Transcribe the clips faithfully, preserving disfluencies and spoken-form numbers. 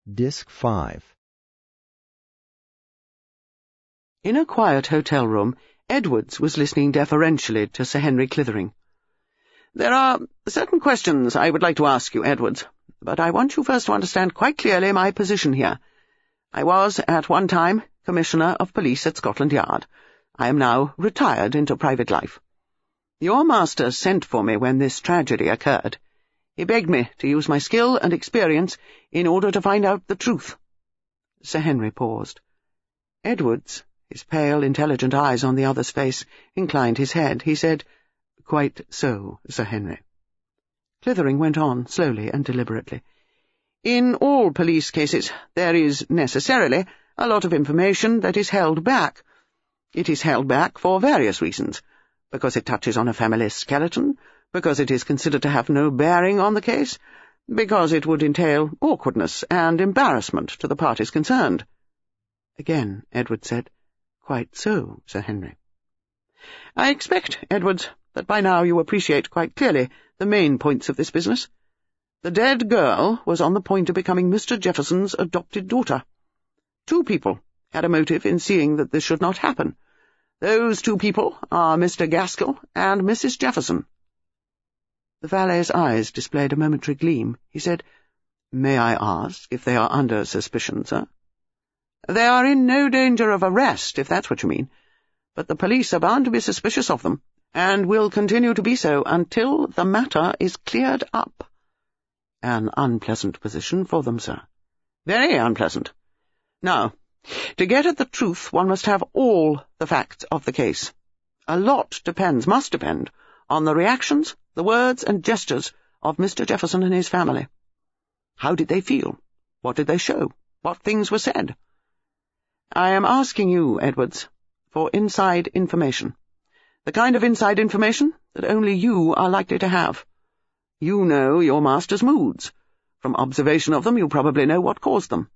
Disc five. In a quiet hotel room, Edwards was listening deferentially to Sir Henry Clithering. "There are certain questions I would like to ask you, Edwards, but I want you first to understand quite clearly my position here. I was, at one time, Commissioner of Police at Scotland Yard. I am now retired into private life. Your master sent for me when this tragedy occurred. He begged me to use my skill and experience in order to find out the truth." Sir Henry paused. Edwards, his pale, intelligent eyes on the other's face, inclined his head. He said, "Quite so, Sir Henry." Clithering went on, slowly and deliberately. "In all police cases, there is necessarily a lot of information that is held back. It is held back for various reasons, because it touches on a family skeleton, because it is considered to have no bearing on the case, because it would entail awkwardness and embarrassment to the parties concerned." Again Edward said, "Quite so, Sir Henry." "I expect, Edwards, that by now you appreciate quite clearly the main points of this business. The dead girl was on the point of becoming Mister Jefferson's adopted daughter. Two people had a motive in seeing that this should not happen. Those two people are Mister Gaskell and Missus Jefferson." The valet's eyes displayed a momentary gleam. He said, "May I ask if they are under suspicion, sir?" "They are in no danger of arrest, if that's what you mean, but the police are bound to be suspicious of them, and will continue to be so until the matter is cleared up." "An unpleasant position for them, sir." "Very unpleasant. Now, to get at the truth, one must have all the facts of the case. A lot depends, must depend, on the reactions, the words and gestures of Mister Jefferson and his family. How did they feel? What did they show? What things were said? I am asking you, Edwards, for inside information. The kind of inside information that only you are likely to have. You know your master's moods. From observation of them, you probably know what caused them.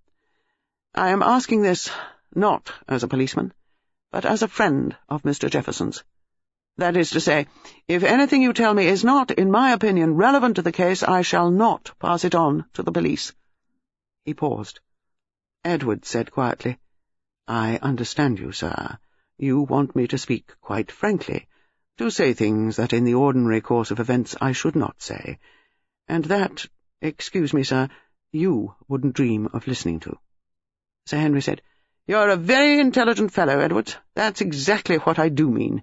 I am asking this not as a policeman, but as a friend of Mister Jefferson's. That is to say, if anything you tell me is not, in my opinion, relevant to the case, I shall not pass it on to the police." He paused. Edward said quietly, "I understand you, sir. You want me to speak quite frankly, to say things that in the ordinary course of events I should not say, and that, excuse me, sir, you wouldn't dream of listening to." Sir Henry said, "You're a very intelligent fellow, Edwards. That's exactly what I do mean."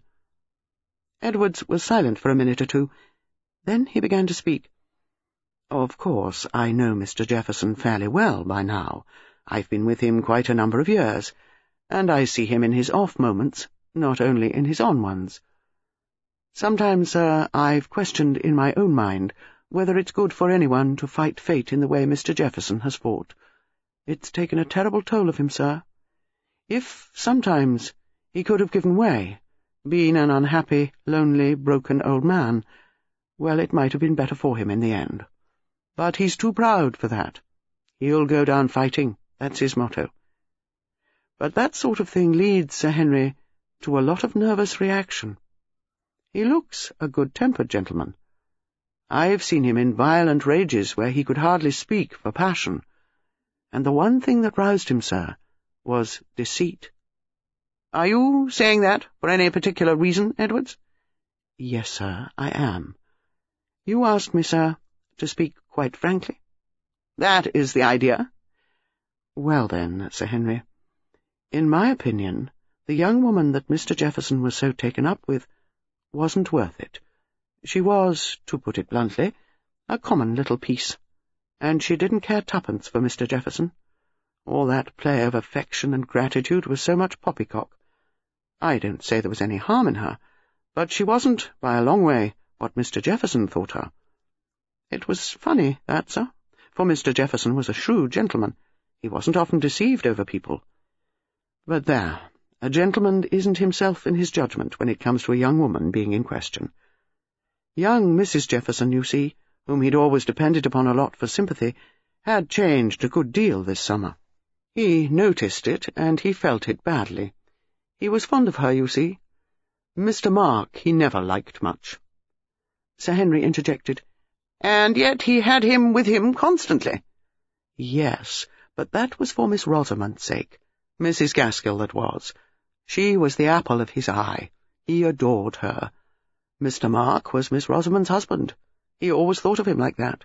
Edwards was silent for a minute or two. Then he began to speak. "Of course, I know Mister Jefferson fairly well by now. I've been with him quite a number of years, and I see him in his off moments, not only in his on ones. Sometimes, sir, I've questioned in my own mind whether it's good for anyone to fight fate in the way Mister Jefferson has fought. It's taken a terrible toll of him, sir. If, sometimes, he could have given way, been an unhappy, lonely, broken old man, well, it might have been better for him in the end. But he's too proud for that. He'll go down fighting, that's his motto. But that sort of thing leads, Sir Henry, to a lot of nervous reaction. He looks a good-tempered gentleman. I've seen him in violent rages where he could hardly speak for passion, and the one thing that roused him, sir, was deceit." "Are you saying that for any particular reason, Edwards?" "Yes, sir, I am. You asked me, sir, to speak quite frankly." "That is the idea." "Well then, Sir Henry, in my opinion, the young woman that Mister Jefferson was so taken up with wasn't worth it. She was, to put it bluntly, a common little piece, and she didn't care twopence for Mister Jefferson. All that play of affection and gratitude was so much poppycock. I don't say there was any harm in her, but she wasn't, by a long way, what Mister Jefferson thought her. It was funny, that, sir, for Mister Jefferson was a shrewd gentleman. He wasn't often deceived over people. But there, a gentleman isn't himself in his judgment when it comes to a young woman being in question. Young Missus Jefferson, you see, whom he'd always depended upon a lot for sympathy, had changed a good deal this summer. He noticed it, and he felt it badly. He was fond of her, you see. Mister Mark he never liked much." Sir Henry interjected, "And yet he had him with him constantly." "Yes, but that was for Miss Rosamond's sake. Missus Gaskell that was. She was the apple of his eye. He adored her. Mister Mark was Miss Rosamond's husband. He always thought of him like that.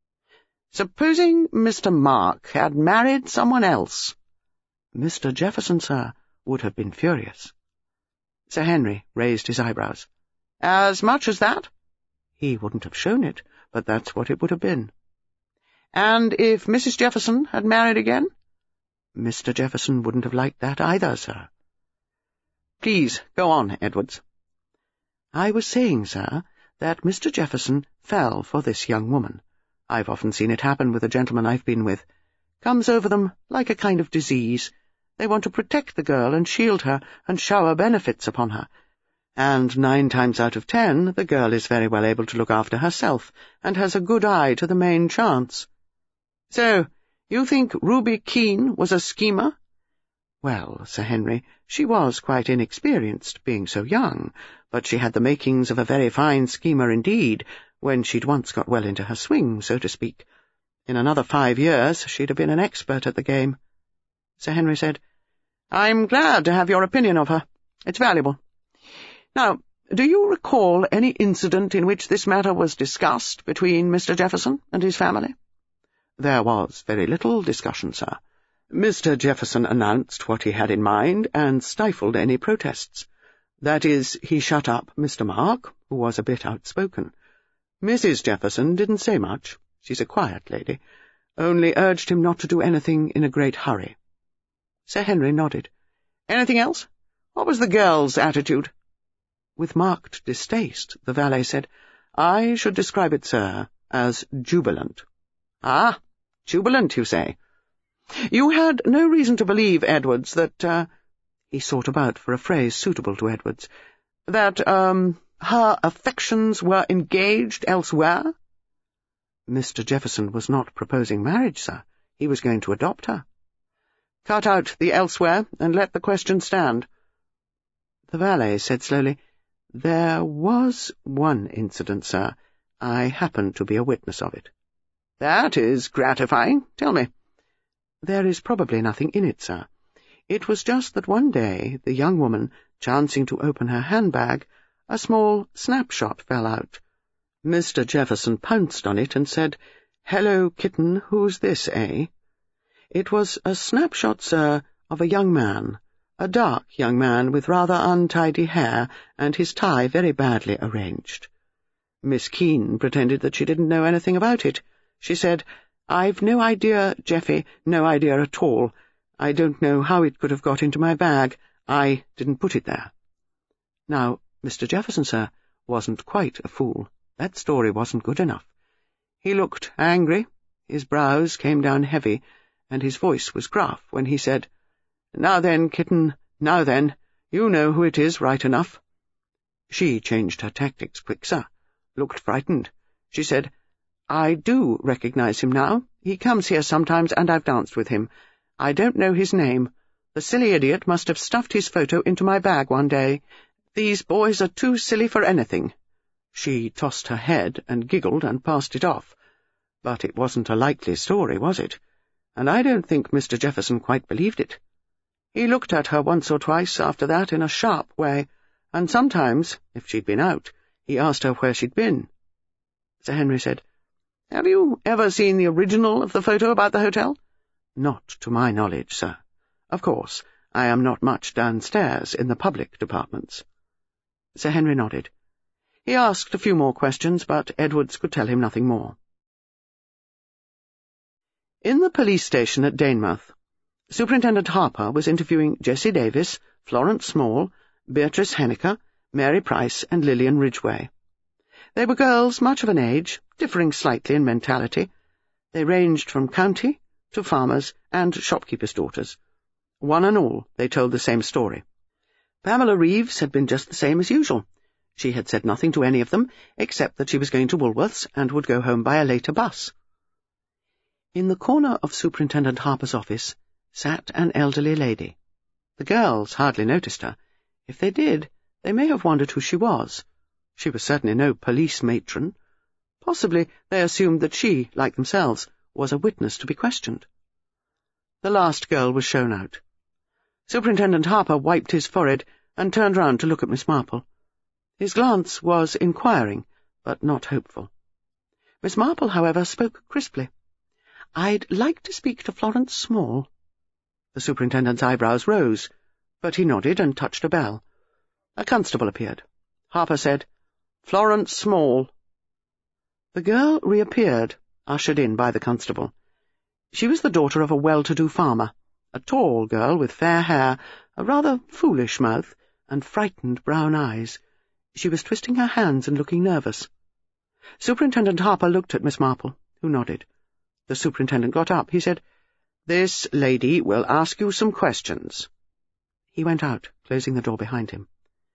Supposing Mister Mark had married someone else? Mister Jefferson, sir, would have been furious. Sir Henry raised his eyebrows. As much as that? He wouldn't have shown it, but that's what it would have been. And if Missus Jefferson had married again? Mister Jefferson wouldn't have liked that either, sir. Please, go on, Edwards. I was saying, sir, that Mister Jefferson fell for this young woman. I've often seen it happen with a gentleman I've been with. Comes over them like a kind of disease. They want to protect the girl and shield her and shower benefits upon her. And nine times out of ten, the girl is very well able to look after herself, and has a good eye to the main chance. So, you think Ruby Keene was a schemer? Well, Sir Henry, she was quite inexperienced, being so young, but she had the makings of a very fine schemer indeed, when she'd once got well into her swing, so to speak. In another five years she'd have been an expert at the game. Sir Henry said, I'm glad to have your opinion of her. It's valuable. Now, do you recall any incident in which this matter was discussed between Mister Jefferson and his family? There was very little discussion, sir. Mister Jefferson announced what he had in mind and stifled any protests. That is, he shut up Mister Mark, who was a bit outspoken. Missus Jefferson didn't say much. She's a quiet lady, only urged him not to do anything in a great hurry. Sir Henry nodded. Anything else? What was the girl's attitude? With marked distaste, the valet said, I should describe it, sir, as jubilant. Ah, jubilant, you say? You had no reason to believe, Edwards, that, uh, he sought about for a phrase suitable to Edwards, that, um, her affections were engaged elsewhere? Mister Jefferson was not proposing marriage, sir. He was going to adopt her. Cut out the elsewhere, and let the question stand. The valet said slowly, There was one incident, sir. I happened to be a witness of it. That is gratifying. Tell me. There is probably nothing in it, sir. It was just that one day, the young woman, chancing to open her handbag, a small snapshot fell out. Mister Jefferson pounced on it and said, Hello, kitten, who's this, eh? It was a snapshot, sir, of a young man, a dark young man with rather untidy hair, and his tie very badly arranged. Miss Keene pretended that she didn't know anything about it. She said, I've no idea, Jeffy, no idea at all. I don't know how it could have got into my bag. I didn't put it there. Now, Mister Jefferson, sir, wasn't quite a fool. That story wasn't good enough. He looked angry, his brows came down heavy, and his voice was gruff when he said, Now then, kitten, now then, you know who it is right enough. She changed her tactics quick, sir, looked frightened. She said, I do recognize him now. He comes here sometimes, and I've danced with him. I don't know his name. The silly idiot must have stuffed his photo into my bag one day. These boys are too silly for anything. She tossed her head and giggled and passed it off. But it wasn't a likely story, was it? And I don't think Mister Jefferson quite believed it. He looked at her once or twice after that in a sharp way, and sometimes, if she'd been out, he asked her where she'd been. Sir Henry said, Have you ever seen the original of the photo about the hotel? Not to my knowledge, sir. Of course, I am not much downstairs in the public departments. Sir Henry nodded. He asked a few more questions, but Edwards could tell him nothing more. In the police station at Danemouth, Superintendent Harper was interviewing Jessie Davis, Florence Small, Beatrice Henniker, Mary Price, and Lillian Ridgway. They were girls much of an age, differing slightly in mentality. They ranged from county to farmers and shopkeepers' daughters. One and all, they told the same story. Pamela Reeves had been just the same as usual. She had said nothing to any of them, except that she was going to Woolworth's and would go home by a later bus. In the corner of Superintendent Harper's office sat an elderly lady. The girls hardly noticed her. If they did, they may have wondered who she was. She was certainly no police matron. Possibly they assumed that she, like themselves, was a witness to be questioned. The last girl was shown out. Superintendent Harper wiped his forehead and turned round to look at Miss Marple. His glance was inquiring, but not hopeful. Miss Marple, however, spoke crisply. "I'd like to speak to Florence Small." The superintendent's eyebrows rose, but he nodded and touched a bell. A constable appeared. Harper said, "Florence Small." The girl reappeared, ushered in by the constable. She was the daughter of a well-to-do farmer, a tall girl with fair hair, a rather foolish mouth, and frightened brown eyes. She was twisting her hands and looking nervous. Superintendent Harper looked at Miss Marple, who nodded. The superintendent got up. He said, "This lady will ask you some questions." He went out, closing the door behind him.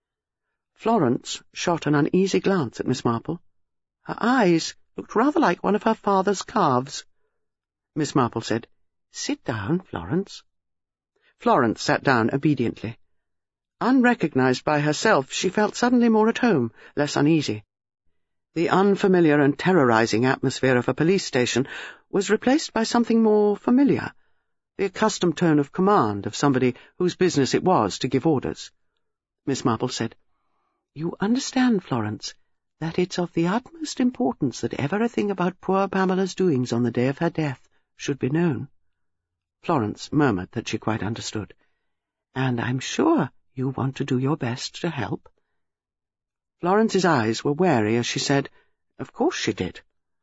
Florence shot an uneasy glance at Miss Marple. Her eyes looked rather like one of her father's calves. Miss Marple said, "Sit down, Florence." Florence sat down obediently. Unrecognized by herself, she felt suddenly more at home, less uneasy. The unfamiliar and terrorizing atmosphere of a police station was replaced by something more familiar, the accustomed tone of command of somebody whose business it was to give orders. Miss Marple said, "You understand, Florence, that it's of the utmost importance that everything about poor Pamela's doings on the day of her death should be known." Florence murmured that she quite understood. "And I'm sure you want to do your best to help." Florence's eyes were wary as she said, "Of course she did."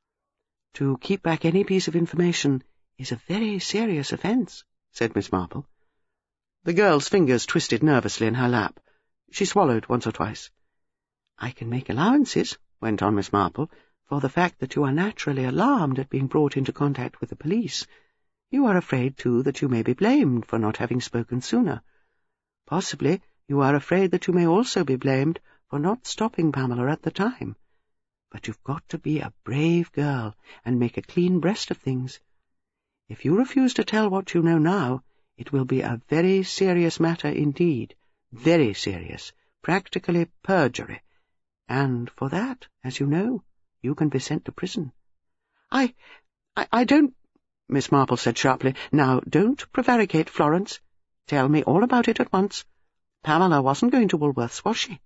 "To keep back any piece of information is a very serious offence," said Miss Marple. The girl's fingers twisted nervously in her lap. She swallowed once or twice. "I can make allowances," went on Miss Marple, "for the fact that you are naturally alarmed at being brought into contact with the police. You are afraid, too, that you may be blamed for not having spoken sooner. Possibly you are afraid that you may also be blamed for not stopping Pamela at the time. But you've got to be a brave girl and make a clean breast of things. If you refuse to tell what you know now, it will be a very serious matter indeed, very serious, practically perjury. And for that, as you know, you can be sent to prison." I, I, I don't, Miss Marple said sharply. "Now, don't prevaricate, Florence. Tell me all about it at once. Pamela wasn't going to Woolworth's, was she?"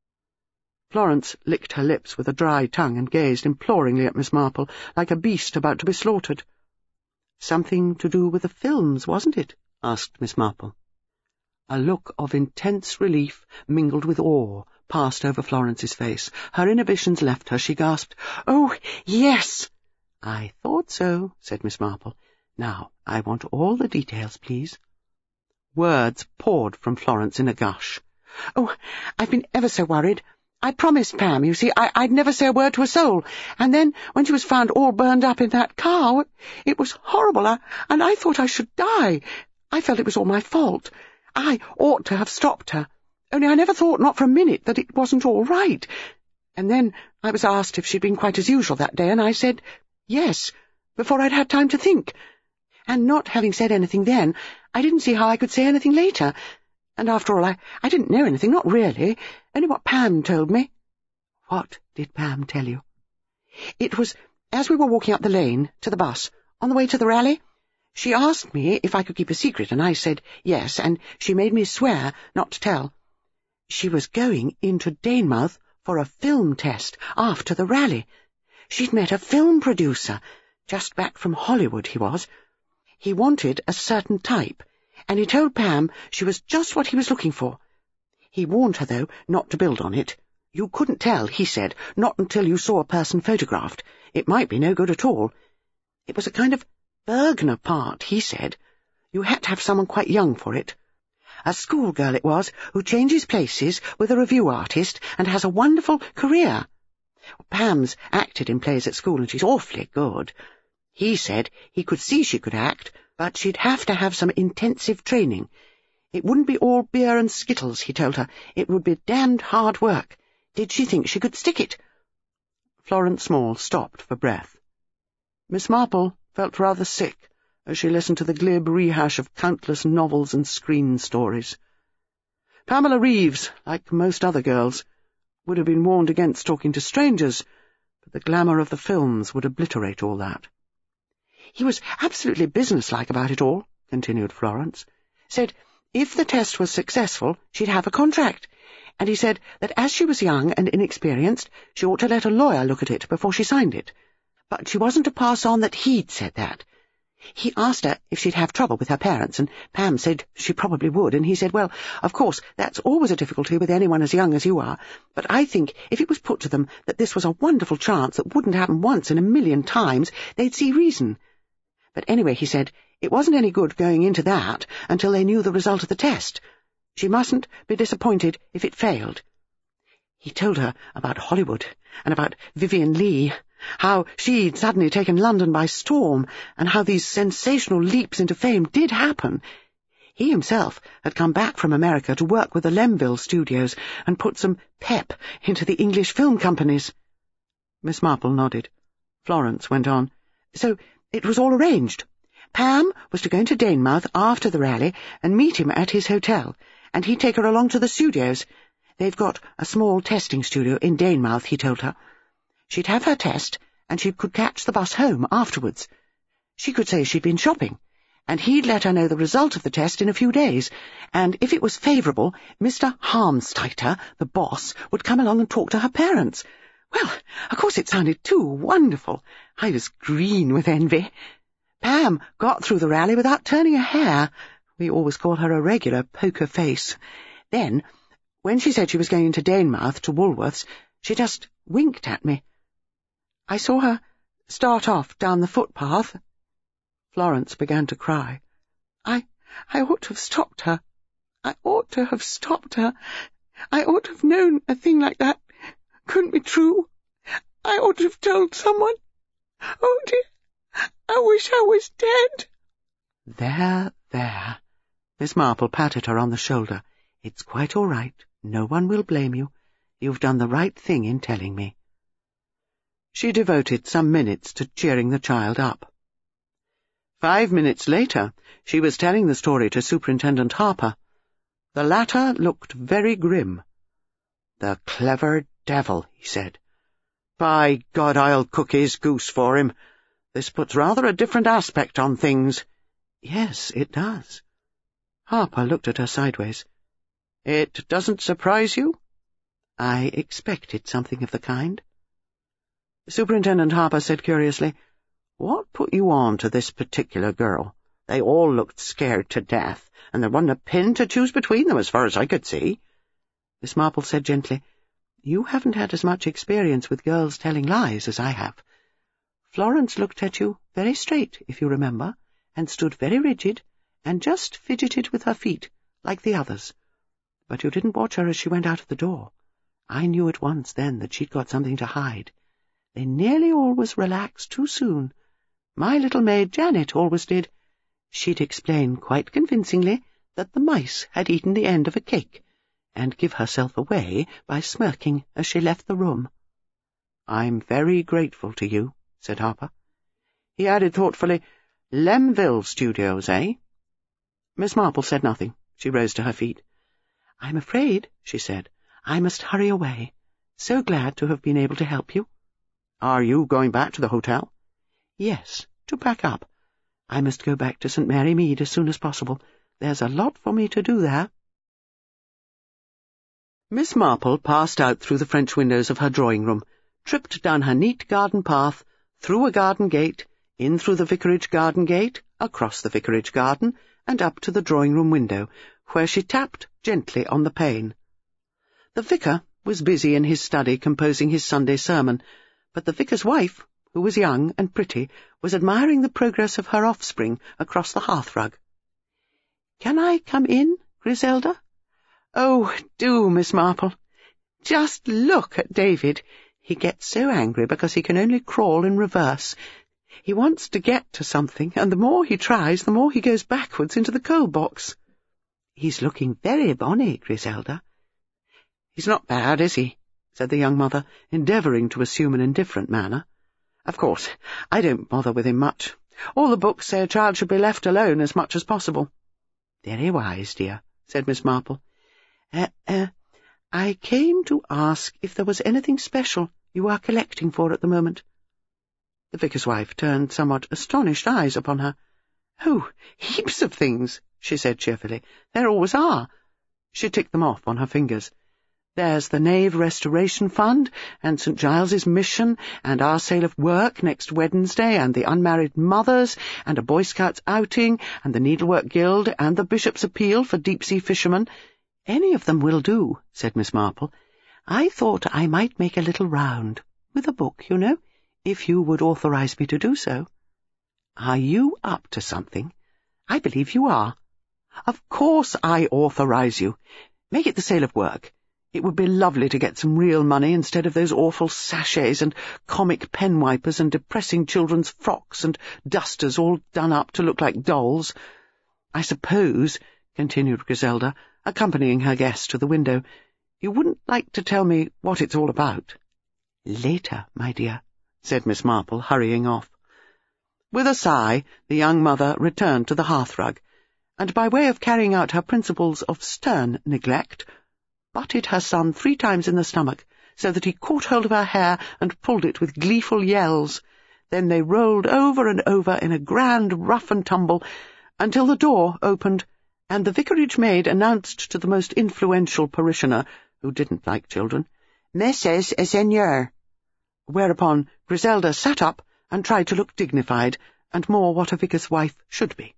Florence licked her lips with a dry tongue and gazed imploringly at Miss Marple, like a beast about to be slaughtered. "Something to do with the films, wasn't it?" asked Miss Marple. A look of intense relief, mingled with awe, passed over Florence's face. Her inhibitions left her. She gasped, "Oh, yes!" "I thought so," said Miss Marple. "Now, I want all the details, please." Words poured from Florence in a gush. "Oh, I've been ever so worried. I promised Pam, you see, I, I'd never say a word to a soul. And then, when she was found all burned up in that car, it was horrible, I, and I thought I should die. I felt it was all my fault. I ought to have stopped her. Only I never thought, not for a minute, that it wasn't all right. And then I was asked if she'd been quite as usual that day, and I said yes, before I'd had time to think. And not having said anything then, I didn't see how I could say anything later. And after all, I, I didn't know anything, not really, only what Pam told me." "What did Pam tell you?" "It was as we were walking up the lane to the bus, on the way to the rally. She asked me if I could keep a secret, and I said yes, and she made me swear not to tell. She was going into Danemouth for a film test after the rally. She'd met a film producer, just back from Hollywood he was. He wanted a certain type, and he told Pam she was just what he was looking for. He warned her, though, not to build on it. You couldn't tell, he said, not until you saw a person photographed. It might be no good at all. It was a kind of Bergner part, he said. You had to have someone quite young for it. A schoolgirl it was, who changes places with a review artist and has a wonderful career. Pam's acted in plays at school, and she's awfully good. He said he could see she could act, but she'd have to have some intensive training. It wouldn't be all beer and skittles, he told her. It would be damned hard work. Did she think she could stick it?" Florence Small stopped for breath. Miss Marple felt rather sick as she listened to the glib rehash of countless novels and screen stories. Pamela Reeves, like most other girls, would have been warned against talking to strangers, but the glamour of the films would obliterate all that. "He was absolutely businesslike about it all," continued Florence, said if the test was successful, she'd have a contract, and he said that as she was young and inexperienced, she ought to let a lawyer look at it before she signed it. But she wasn't to pass on that he'd said that. He asked her if she'd have trouble with her parents, and Pam said she probably would, and he said, well, of course, that's always a difficulty with anyone as young as you are, but I think if it was put to them that this was a wonderful chance that wouldn't happen once in a million times, they'd see reason. But anyway, he said, it wasn't any good going into that until they knew the result of the test. She mustn't be disappointed if it failed. He told her about Hollywood and about Vivian Leigh, how she'd suddenly taken London by storm, and how these sensational leaps into fame did happen. He himself had come back from America to work with the Lemville studios and put some pep into the English film companies. Miss Marple nodded. Florence went on. So it was all arranged. Pam was to go into Danemouth after the rally and meet him at his hotel, and he'd take her along to the studios. They've got a small testing studio in Danemouth, he told her. She'd have her test, and she could catch the bus home afterwards. She could say she'd been shopping, and he'd let her know the result of the test in a few days, and if it was favourable, Mister Harmsteiter, the boss, would come along and talk to her parents. Well, of course it sounded too wonderful. I was green with envy. Pam got through the rally without turning a hair. We always call her a regular poker face. Then, when she said she was going into Danemouth to Woolworths, she just winked at me. I saw her start off down the footpath. Florence began to cry. I, I ought to have stopped her. I ought to have stopped her. I ought to have known a thing like that couldn't be true. I ought to have told someone. Oh, dear, I wish I was dead. There, there. Miss Marple patted her on the shoulder. It's quite all right. No one will blame you. You've done the right thing in telling me. She devoted some minutes to cheering the child up. Five minutes later, she was telling the story to Superintendent Harper. The latter looked very grim. "The clever devil," he said. "By God, I'll cook his goose for him. This puts rather a different aspect on things." "Yes, it does." Harper looked at her sideways. "It doesn't surprise you?" "I expected something of the kind." Superintendent Harper said curiously, "What put you on to this particular girl? They all looked scared to death, and there wasn't a pin to choose between them as far as I could see." Miss Marple said gently, "You haven't had as much experience with girls telling lies as I have. Florence looked at you very straight, if you remember, and stood very rigid, and just fidgeted with her feet, like the others. But you didn't watch her as she went out of the door. I knew at once then that she'd got something to hide. They nearly always relaxed too soon. My little maid Janet always did. She'd explain quite convincingly that the mice had eaten the end of a cake, and give herself away by smirking as she left the room." "I'm very grateful to you," said Harper. He added thoughtfully, "Lemville Studios, eh?" Miss Marple said nothing. She rose to her feet. "I'm afraid," she said, "I must hurry away. So glad to have been able to help you." "Are you going back to the hotel?" "Yes, to pack up. I must go back to Saint Mary Mead as soon as possible. There's a lot for me to do there." Miss Marple passed out through the French windows of her drawing-room, tripped down her neat garden path, through a garden gate, in through the vicarage garden gate, across the vicarage garden, and up to the drawing-room window, where she tapped gently on the pane. The vicar was busy in his study composing his Sunday sermon, but the vicar's wife, who was young and pretty, was admiring the progress of her offspring across the hearthrug. "Can I come in, Griselda?" "Oh, do, Miss Marple. Just look at David. He gets so angry because he can only crawl in reverse. He wants to get to something, and the more he tries, the more he goes backwards into the coal box." "He's looking very bonny, Griselda." "He's not bad, is he?" said the young mother, endeavouring to assume an indifferent manner. "Of course, I don't bother with him much. All the books say a child should be left alone as much as possible." "Very wise, dear," said Miss Marple. Uh, uh, I came to ask if there was anything special you are collecting for at the moment." The vicar's wife turned somewhat astonished eyes upon her. "Oh, heaps of things," she said cheerfully. "There always are." She ticked them off on her fingers. "There's the Nave Restoration Fund, and St Giles's Mission, and our sale of work next Wednesday, and the Unmarried Mothers, and a Boy Scouts outing, and the Needlework Guild, and the Bishop's Appeal for deep-sea fishermen." "Any of them will do," said Miss Marple. "I thought I might make a little round, with a book, you know, if you would authorise me to do so." "Are you up to something?" "I believe you are." "Of course I authorise you. Make it the sale of work. It would be lovely to get some real money instead of those awful sachets and comic pen wipers and depressing children's frocks and dusters all done up to look like dolls. I suppose," continued Griselda, accompanying her guest to the window, "you wouldn't like to tell me what it's all about?" "Later, my dear," said Miss Marple, hurrying off. With a sigh, the young mother returned to the hearthrug, and by way of carrying out her principles of stern neglect, butted her son three times in the stomach, so that he caught hold of her hair and pulled it with gleeful yells. Then they rolled over and over in a grand rough and tumble, until the door opened, and the vicarage maid announced to the most influential parishioner, who didn't like children, "Missus Seigneur," whereupon Griselda sat up and tried to look dignified, and more what a vicar's wife should be.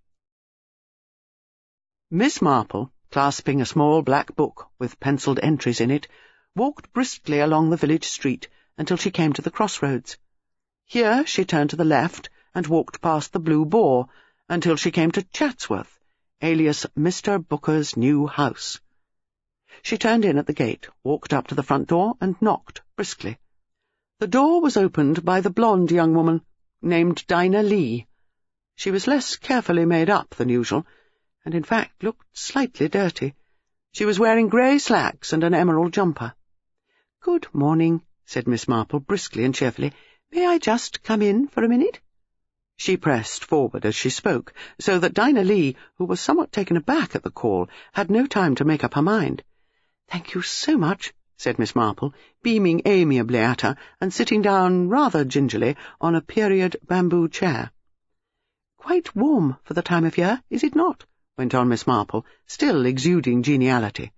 Miss Marple, clasping a small black book with pencilled entries in it, walked briskly along the village street until she came to the crossroads. Here she turned to the left and walked past the Blue Boar until she came to Chatsworth, alias Mister Booker's new house. She turned in at the gate, walked up to the front door, and knocked briskly. The door was opened by the blonde young woman named Dinah Lee. She was less carefully made up than usual, and in fact looked slightly dirty. She was wearing grey slacks and an emerald jumper. "Good morning," said Miss Marple briskly and cheerfully. "May I just come in for a minute?" She pressed forward as she spoke, so that Dinah Lee, who was somewhat taken aback at the call, had no time to make up her mind. "Thank you so much," said Miss Marple, beaming amiably at her and sitting down rather gingerly on a period bamboo chair. "Quite warm for the time of year, is it not?" went on Miss Marple, still exuding geniality.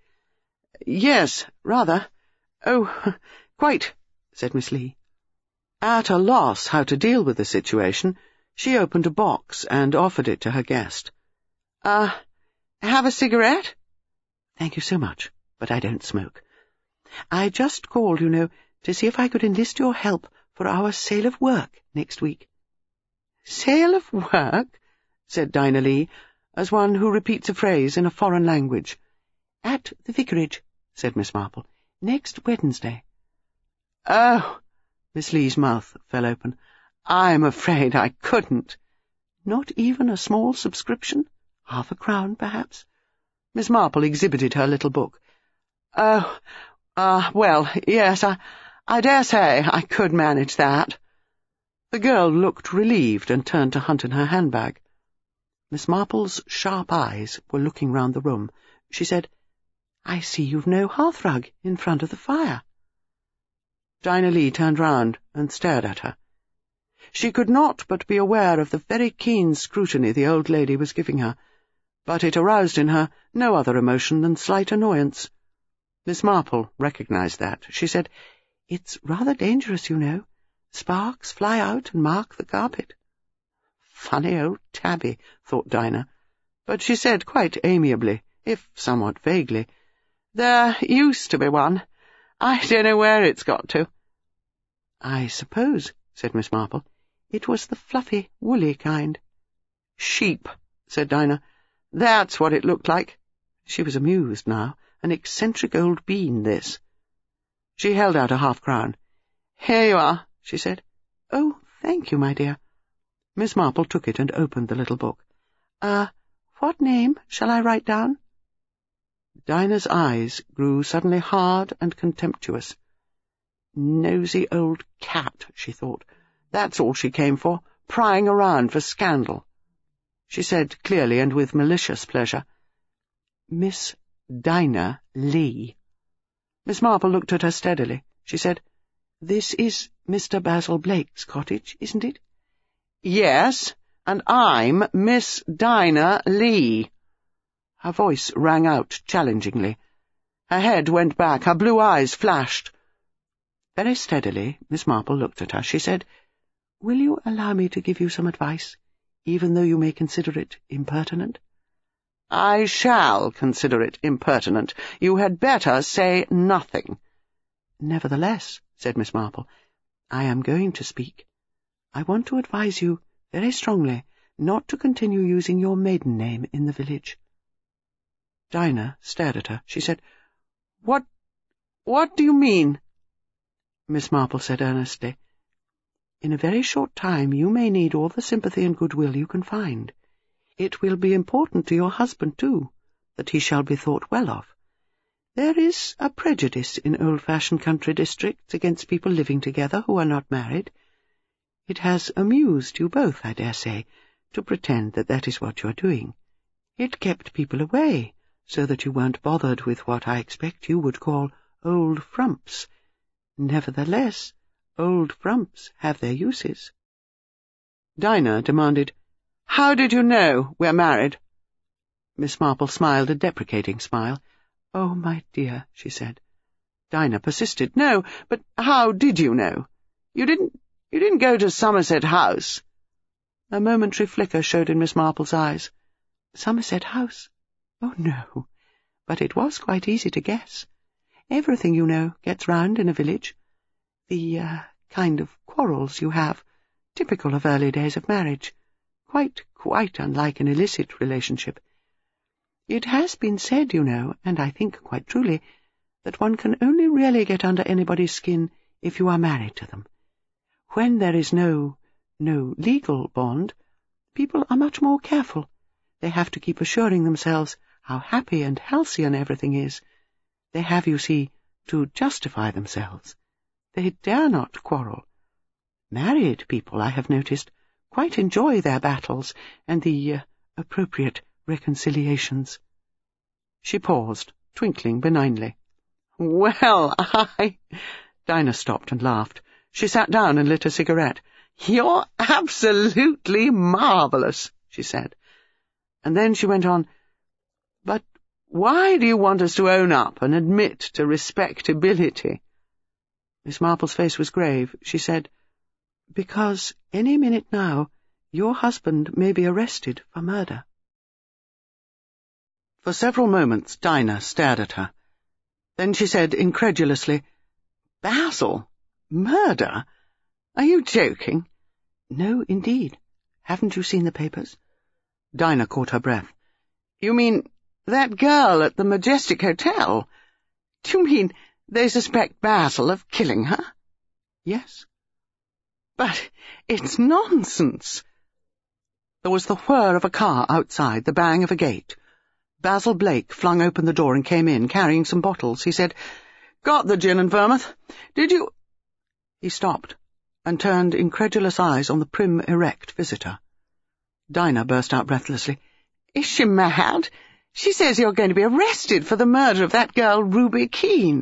"Yes, rather. Oh, quite," said Miss Lee. At a loss how to deal with the situation, she opened a box and offered it to her guest. "Ah, uh, have a cigarette?" "Thank you so much, but I don't smoke. I just called, you know, to see if I could enlist your help for our sale of work next week." "Sale of work?" said Dinah Lee, as one who repeats a phrase in a foreign language. "At the vicarage," said Miss Marple. "Next Wednesday." "Oh!" Miss Lee's mouth fell open. "I'm afraid I couldn't." "Not even a small subscription? Half a crown, perhaps?" Miss Marple exhibited her little book. "Oh, ah, uh, well, yes, I, I dare say I could manage that." The girl looked relieved and turned to hunt in her handbag. Miss Marple's sharp eyes were looking round the room. She said, "I see you've no hearthrug in front of the fire." Dinah Lee turned round and stared at her. She could not but be aware of the very keen scrutiny the old lady was giving her, but it aroused in her no other emotion than slight annoyance. Miss Marple recognised that. She said, "It's rather dangerous, you know. Sparks fly out and mark the carpet." Funny old Tabby, thought Dinah, but she said quite amiably, if somewhat vaguely, "There used to be one. I don't know where it's got to." "I suppose," said Miss Marple, "it was the fluffy, woolly kind." "Sheep," said Dinah. "That's what it looked like." She was amused now. An eccentric old bean, this. She held out a half-crown. "Here you are," she said. "Oh, thank you, my dear." Miss Marple took it and opened the little book. Ah, uh, what name shall I write down?" Dinah's eyes grew suddenly hard and contemptuous. Nosy old cat, she thought. That's all she came for, prying around for scandal. She said clearly and with malicious pleasure, "Miss Dinah Lee." Miss Marple looked at her steadily. She said, "This is Mister Basil Blake's cottage, isn't it?" "Yes, And I'm Miss Dinah Lee." Her voice rang out challengingly. Her head went back, her blue eyes flashed. Very steadily, Miss Marple looked at her. She said, "Will you allow me to give you some advice, even though you may consider it impertinent?" "I shall consider it impertinent. You had better say nothing." "Nevertheless," said Miss Marple, "I am going to speak. I want to advise you very strongly not to continue using your maiden name in the village." Dinah stared at her. She said, What, what do you mean?" Miss Marple said earnestly, "In a very short time you may need all the sympathy and goodwill you can find. It will be important to your husband, too, that he shall be thought well of. There is a prejudice in old-fashioned country districts against people living together who are not married. It has amused you both, I dare say, to pretend that that is what you are doing. It kept people away, so that you weren't bothered with what I expect you would call old frumps. Nevertheless, old frumps have their uses." Dinah demanded, "How did you know we're married?" Miss Marple smiled a deprecating smile. "Oh, my dear," she said. Dinah persisted. "No, but how did you know? You didn't, you didn't go to Somerset House." A momentary flicker showed in Miss Marple's eyes. "Somerset House? Oh, no. But it was quite easy to guess. Everything, you know, gets round in a village. The, uh, kind of quarrels you have, typical of early days of marriage. Quite, quite unlike an illicit relationship. It has been said, you know, and I think quite truly, that one can only really get under anybody's skin if you are married to them. When there is no, no legal bond, people are much more careful. They have to keep assuring themselves how happy and halcyon everything is. They have, you see, to justify themselves. They dare not quarrel. Married people, I have noticed, quite enjoy their battles and the uh, appropriate reconciliations." She paused, twinkling benignly. "Well, I—" Dinah stopped and laughed. She sat down and lit a cigarette. "You're absolutely marvellous," she said. And then she went on, "But why do you want us to own up and admit to respectability?" Miss Marple's face was grave. She said, "Because any minute now your husband may be arrested for murder." For several moments Dinah stared at her. Then she said incredulously, "Basil? Murder? Are you joking?" "No, indeed. Haven't you seen the papers?" Dinah caught her breath. "You mean that girl at the Majestic Hotel? Do you mean they suspect Basil of killing her?" "Yes." "But it's nonsense." There was the whir of a car outside, the bang of a gate. Basil Blake flung open the door and came in, carrying some bottles. He said, "Got the gin and vermouth? Did you—" He stopped and turned incredulous eyes on the prim, erect visitor. Dinah burst out breathlessly, "Is she mad? She says you're going to be arrested for the murder of that girl Ruby Keene."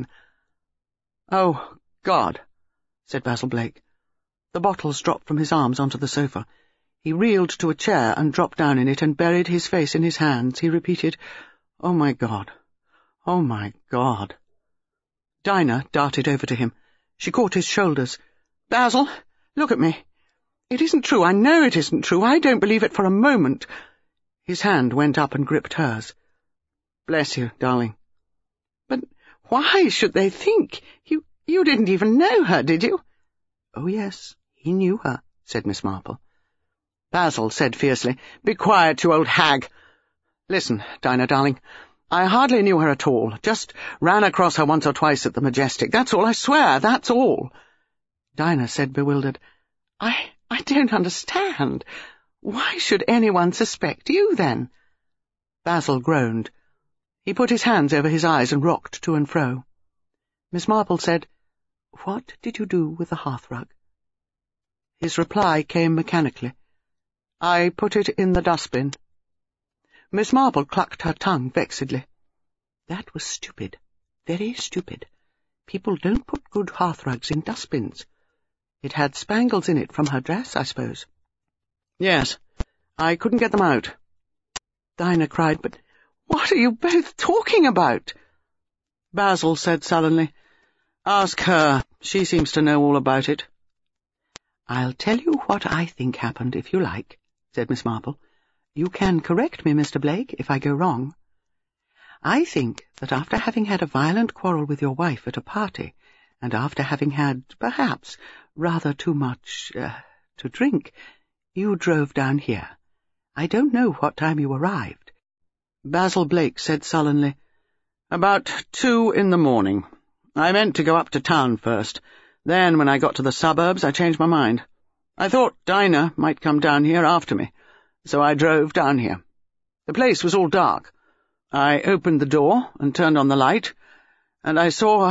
"Oh, God," said Basil Blake. The bottles dropped from his arms onto the sofa. He reeled to a chair and dropped down in it and buried his face in his hands. He repeated, "Oh, my God! Oh, my God!" Dinah darted over to him. She caught his shoulders. "Basil, look at me. It isn't true. I know it isn't true. I don't believe it for a moment." His hand went up and gripped hers. "Bless you, darling." "But why should they think? You, you didn't even know her, did you?" "Oh, yes, he knew her," said Miss Marple. Basil said fiercely, "Be quiet, you old hag. Listen, Dinah, darling, I hardly knew her at all. Just ran across her once or twice at the Majestic. That's all, I swear, that's all." Dinah said, bewildered, I, I don't understand. Why should anyone suspect you, then?" Basil groaned. He put his hands over his eyes and rocked to and fro. Miss Marple said, "What did you do with the hearthrug?" His reply came mechanically. "I put it in the dustbin." Miss Marple clucked her tongue vexedly. "That was stupid, very stupid. People don't put good hearthrugs in dustbins. It had spangles in it from her dress, I suppose." "Yes, I couldn't get them out." Dinah cried, "But what are you both talking about?" Basil said sullenly, "Ask her. She seems to know all about it." "I'll tell you what I think happened, if you like," said Miss Marple. "You can correct me, Mister Blake, if I go wrong. I think that after having had a violent quarrel with your wife at a party, and after having had, perhaps, rather too much, uh, to drink, you drove down here. I don't know what time you arrived." Basil Blake said sullenly, "About two in the morning. I meant to go up to town first. Then, when I got to the suburbs, I changed my mind. I thought Dinah might come down here after me, so I drove down here. The place was all dark. I opened the door and turned on the light, and I saw...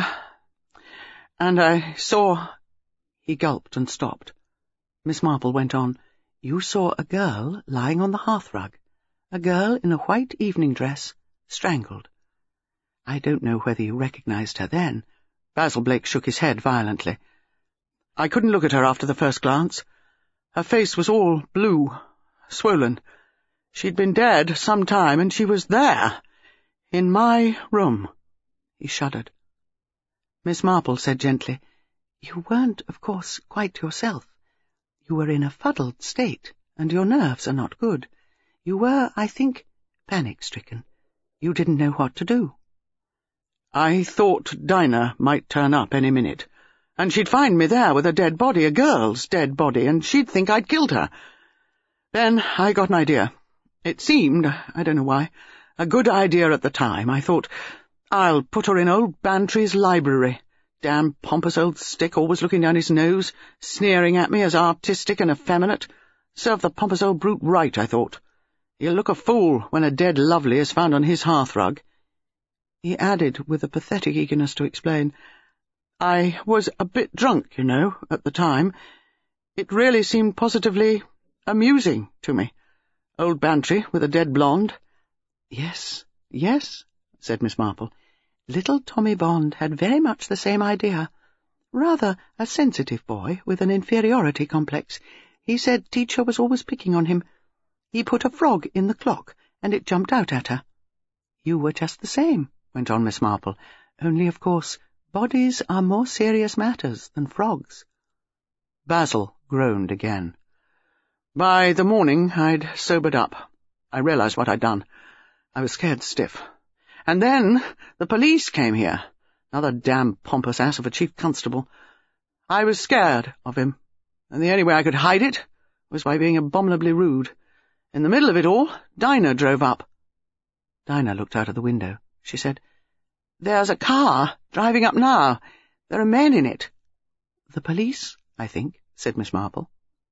and I saw—" He gulped and stopped. Miss Marple went on, "You saw a girl lying on the hearthrug, a girl in a white evening dress, strangled. I don't know whether you recognized her then." Basil Blake shook his head violently. "I couldn't look at her after the first glance. Her face was all blue, swollen. She'd been dead some time, and she was there, in my room." He shuddered. Miss Marple said gently, "You weren't, of course, quite yourself. You were in a fuddled state, and your nerves are not good. You were, I think, panic-stricken. You didn't know what to do." "I thought Dinah might turn up any minute, and she'd find me there with a dead body, a girl's dead body, and she'd think I'd killed her. Then I got an idea. It seemed, I don't know why, a good idea at the time. I thought, I'll put her in old Bantry's library. Damn pompous old stick, always looking down his nose, sneering at me as artistic and effeminate. Serve the pompous old brute right, I thought. He'll look a fool when a dead lovely is found on his hearthrug." He added, with a pathetic eagerness to explain, "I was a bit drunk, you know, at the time. It really seemed positively amusing to me. Old Bantry with a dead blonde." "Yes, yes," said Miss Marple. "Little Tommy Bond had very much the same idea. Rather a sensitive boy with an inferiority complex. He said teacher was always picking on him. He put a frog in the clock, and it jumped out at her. You were just the same," went on Miss Marple, "only, of course, bodies are more serious matters than frogs." Basil groaned again. "By the morning I'd sobered up. I realized what I'd done. I was scared stiff. And then the police came here. Another damn pompous ass of a chief constable. I was scared of him, and the only way I could hide it was by being abominably rude. In the middle of it all, Dinah drove up." Dinah looked out of the window. She said, "There's a car driving up now. There are men in it." "The police, I think," said Miss Marple.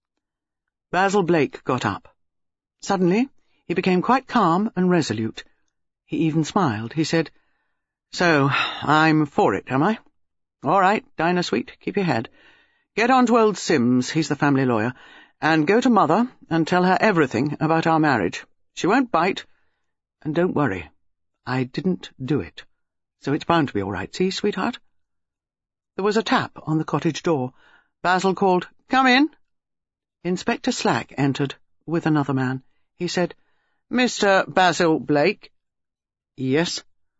Basil Blake got up. Suddenly he became quite calm and resolute. He even smiled. He said, "So, I'm for it, am I? All right, Dinah sweet, keep your head. Get on to old Sims, he's the family lawyer, and go to Mother and tell her everything about our marriage. She won't bite. And don't worry. I didn't do it. So it's bound to be all right, see, sweetheart?" There was a tap on the cottage door. Basil called, "Come in." Inspector Slack entered, with another man. He said, "Mister Basil Blake." "Yes."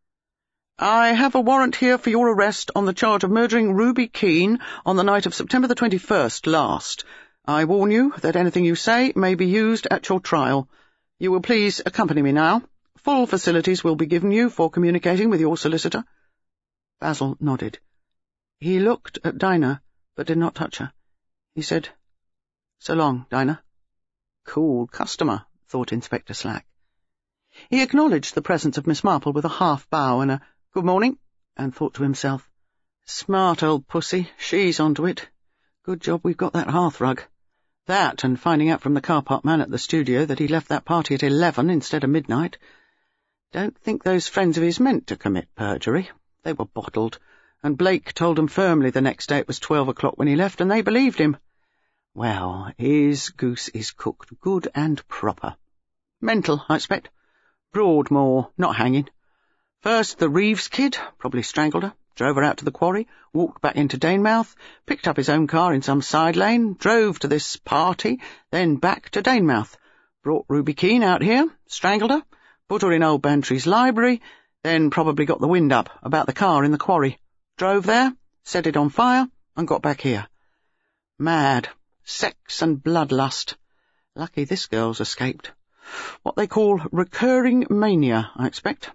"I have a warrant here for your arrest on the charge of murdering Ruby Keene on the night of September the twenty-first last. I warn you that anything you say may be used at your trial. You will please accompany me now. Full facilities will be given you for communicating with your solicitor." Basil nodded. He looked at Dinah, but did not touch her. He said, "So long, Dinah." Cool customer, thought Inspector Slack. He acknowledged the presence of Miss Marple with a half-bow and a "good morning," and thought to himself, "Smart old pussy, she's onto it. Good job we've got that hearthrug. That, and finding out from the car-park man at the studio that he left that party at eleven instead of midnight. Don't think those friends of his meant to commit perjury. They were bottled, and Blake told them firmly the next day it was twelve o'clock when he left, and they believed him. Well, his goose is cooked good and proper. Mental, I expect. Broadmoor, not hanging. First the Reeves kid, probably strangled her, drove her out to the quarry, walked back into Danemouth, picked up his own car in some side lane, drove to this party, then back to Danemouth, Brought Ruby Keene out here, strangled her, put her in old Bantry's library, then probably got the wind up about the car in the quarry. Drove there, set it on fire, and got back here. Mad. Sex and bloodlust. Lucky this girl's escaped. What they call recurring mania, I expect.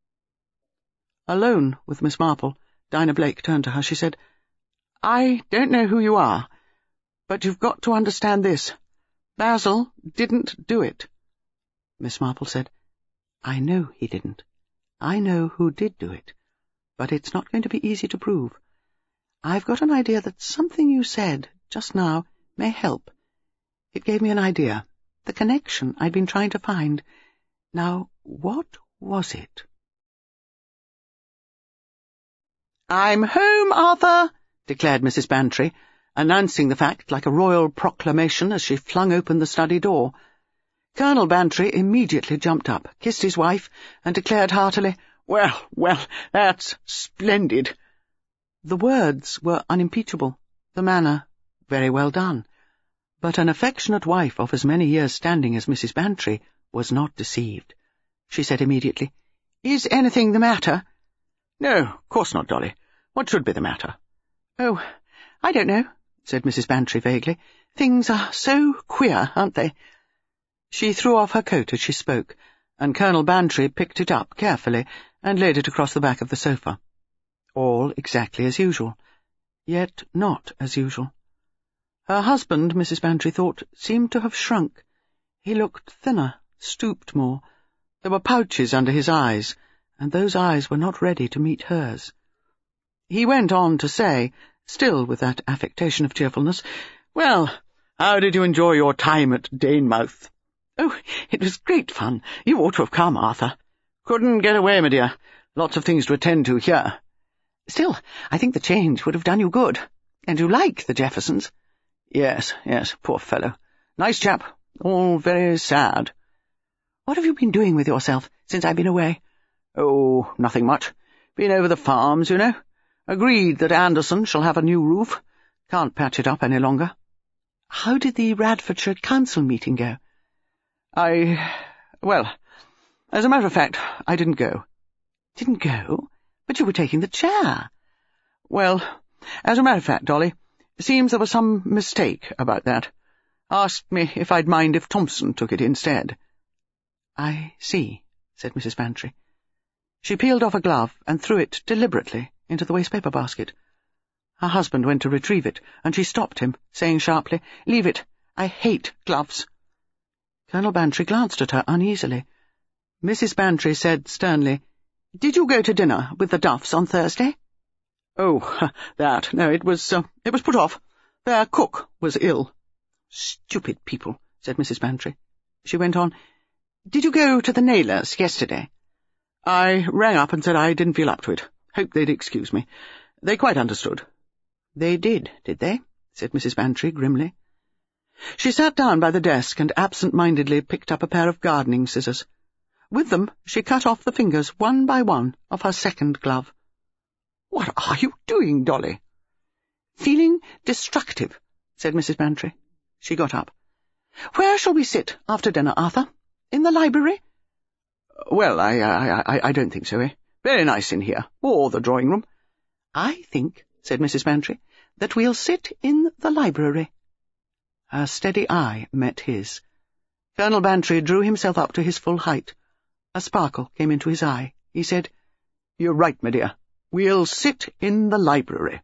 Alone with Miss Marple, Dinah Blake turned to her. She said, I don't know who you are, but you've got to understand this. Basil didn't do it. Miss Marple said, I know he didn't. I know who did do it, but it's not going to be easy to prove. I've got an idea that something you said just now may help. It gave me an idea, the connection I'd been trying to find. Now, what was it? I'm home, Arthur, declared Missus Bantry, announcing the fact like a royal proclamation as she flung open the study door. Colonel Bantry immediately jumped up, kissed his wife, and declared heartily, Well, well, that's splendid. The words were unimpeachable, the manner very well done, but an affectionate wife of as many years' standing as Missus Bantry was not deceived. She said immediately, Is anything the matter? No, of course not, Dolly. What should be the matter? Oh, I don't know, said Missus Bantry vaguely. Things are so queer, aren't they? She threw off her coat as she spoke, and Colonel Bantry picked it up carefully and laid it across the back of the sofa. All exactly as usual, yet not as usual. Her husband, Missus Bantry thought, seemed to have shrunk. He looked thinner, stooped more. There were pouches under his eyes, and those eyes were not ready to meet hers. He went on to say, still with that affectation of cheerfulness, Well, how did you enjoy your time at Danemouth? Oh, it was great fun. You ought to have come, Arthur. Couldn't get away, my dear. Lots of things to attend to here. Still, I think the change would have done you good. And you like the Jeffersons? Yes, yes, poor fellow. Nice chap. All very sad. What have you been doing with yourself since I've been away? Oh, nothing much. Been over the farms, you know. Agreed that Anderson shall have a new roof. Can't patch it up any longer. How did the Radfordshire Council meeting go? I... well, as a matter of fact, I didn't go. Didn't go? But you were taking the chair. Well, as a matter of fact, Dolly, it seems there was some mistake about that. Asked me if I'd mind if Thompson took it instead. I see, said Missus Bantry. She peeled off a glove and threw it deliberately into the waste-paper basket. Her husband went to retrieve it, and she stopped him, saying sharply, Leave it. I hate gloves. Colonel Bantry glanced at her uneasily. Missus Bantry said sternly, Did you go to dinner with the Duffs on Thursday? Oh, that, no, it was, uh, it was put off. Their cook was ill. Stupid people, said Missus Bantry. She went on, Did you go to the Naylors yesterday? I rang up and said I didn't feel up to it. Hoped they'd excuse me. They quite understood. They did, did they? Said Missus Bantry grimly. She sat down by the desk and absent-mindedly picked up a pair of gardening scissors. With them she cut off the fingers one by one of her second glove. What are you doing, Dolly? Feeling destructive, said Missus Bantry. She got up. Where shall we sit after dinner, Arthur? In the library? Well, I, I, I, I don't think so, eh? Very nice in here, or the drawing-room. I think, said Missus Bantry, that we'll sit in the library. Her steady eye met his. Colonel Bantry drew himself up to his full height. A sparkle came into his eye. He said, You're right, my dear. We'll sit in the library.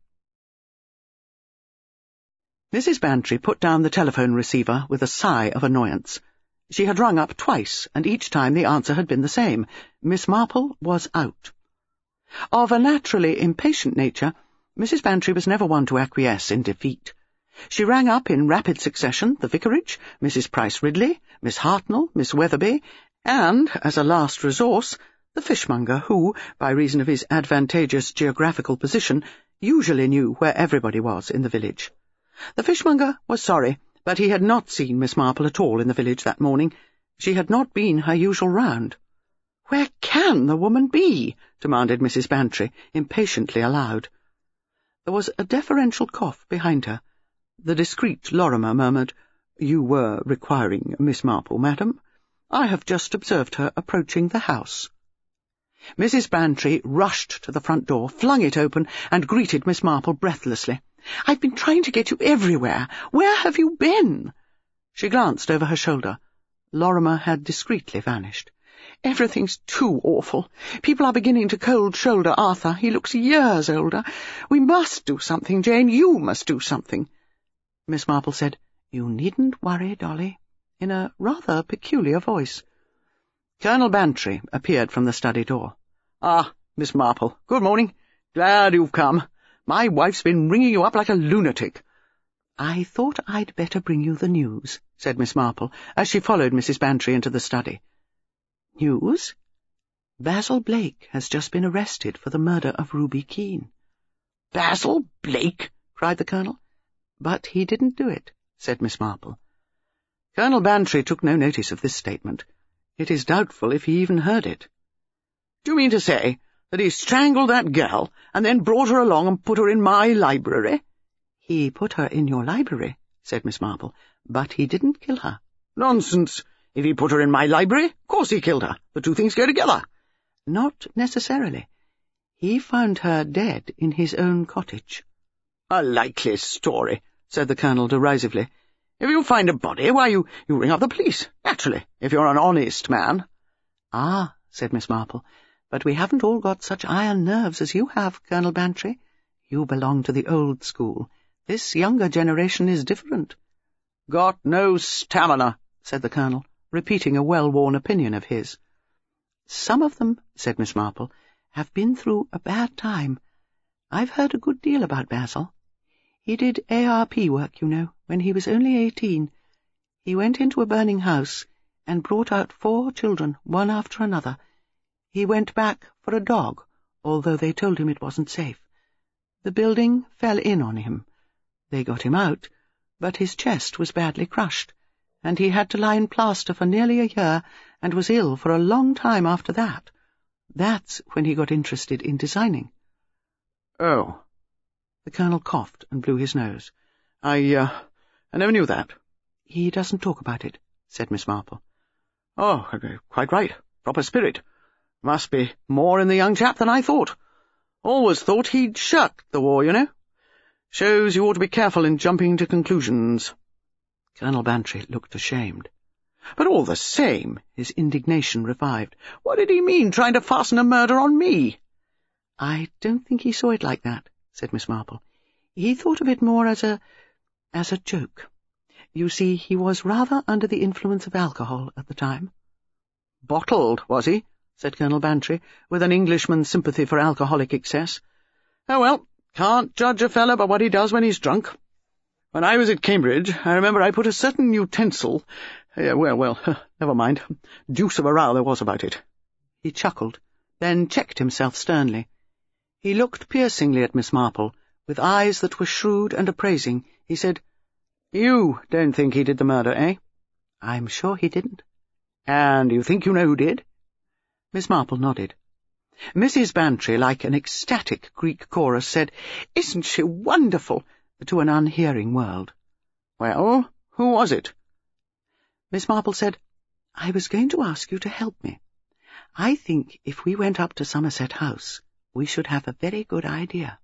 Missus Bantry put down the telephone receiver with a sigh of annoyance. She had rung up twice, and each time the answer had been the same. Miss Marple was out. Of a naturally impatient nature, Missus Bantry was never one to acquiesce in defeat. She rang up in rapid succession the vicarage, Missus Price-Ridley, Miss Hartnell, Miss Weatherby, and, as a last resource, the fishmonger who, by reason of his advantageous geographical position, usually knew where everybody was in the village. The fishmonger was sorry, but he had not seen Miss Marple at all in the village that morning. She had not been her usual round. "Where can the woman be?" demanded Missus Bantry, impatiently aloud. There was a deferential cough behind her. The discreet Lorimer murmured, You were requiring Miss Marple, madam. I have just observed her approaching the house." Missus Bantry rushed to the front door, flung it open, and greeted Miss Marple breathlessly. "I've been trying to get you everywhere. Where have you been?" She glanced over her shoulder. Lorimer had discreetly vanished. "Everything's too awful. People are beginning to cold-shoulder Arthur. He looks years older. We must do something, Jane. You must do something." Miss Marple said, "You needn't worry, Dolly," in a rather peculiar voice. Colonel Bantry appeared from the study door. "Ah, Miss Marple, good morning. Glad you've come. My wife's been ringing you up like a lunatic." "I thought I'd better bring you the news," said Miss Marple, as she followed Missus Bantry into the study. "News? Basil Blake has just been arrested for the murder of Ruby Keene." "Basil Blake?" cried the Colonel. "But he didn't do it," said Miss Marple. Colonel Bantry took no notice of this statement. It is doubtful if he even heard it. "Do you mean to say that he strangled that girl and then brought her along and put her in my library?" "He put her in your library," said Miss Marple, "but he didn't kill her." "Nonsense! If he put her in my library, of course he killed her. The two things go together." "Not necessarily. He found her dead in his own cottage." "A likely story," said the Colonel derisively. "If you find a body, why, you, you ring up the police, naturally, if you're an honest man." "Ah," said Miss Marple, "but we haven't all got such iron nerves as you have, Colonel Bantry. You belong to the old school. This younger generation is different." "Got no stamina," said the Colonel, repeating a well-worn opinion of his. "Some of them," said Miss Marple, "have been through a bad time. I've heard a good deal about Basil. He did A R P work, you know, when he was only eighteen. He went into a burning house and brought out four children, one after another. He went back for a dog, although they told him it wasn't safe. The building fell in on him. They got him out, but his chest was badly crushed, and he had to lie in plaster for nearly a year and was ill for a long time after that. That's when he got interested in designing." "Oh." The Colonel coughed and blew his nose. I, uh, I never knew that." "He doesn't talk about it," said Miss Marple. "Oh, quite right. Proper spirit. Must be more in the young chap than I thought. Always thought he'd shirked the war, you know. Shows you ought to be careful in jumping to conclusions." Colonel Bantry looked ashamed. "But all the same," his indignation revived, "what did he mean, trying to fasten a murder on me?" "I don't think he saw it like that," said Miss Marple. "He thought of it more as a... as a joke. You see, he was rather under the influence of alcohol at the time." "Bottled, was he?" said Colonel Bantry, with an Englishman's sympathy for alcoholic excess. "Oh, well, can't judge a fellow by what he does when he's drunk. When I was at Cambridge, I remember I put a certain utensil... Uh, well, well, uh, never mind. Deuce of a row there was about it." He chuckled, then checked himself sternly. He looked piercingly at Miss Marple, with eyes that were shrewd and appraising. He said, "You don't think he did the murder, eh?" "I'm sure he didn't." "And you think you know who did?" Miss Marple nodded. Missus Bantry, like an ecstatic Greek chorus, said, "Isn't she wonderful?" to an unhearing world. "Well, who was it?" Miss Marple said, "I was going to ask you to help me. I think if we went up to Somerset House, we should have a very good idea."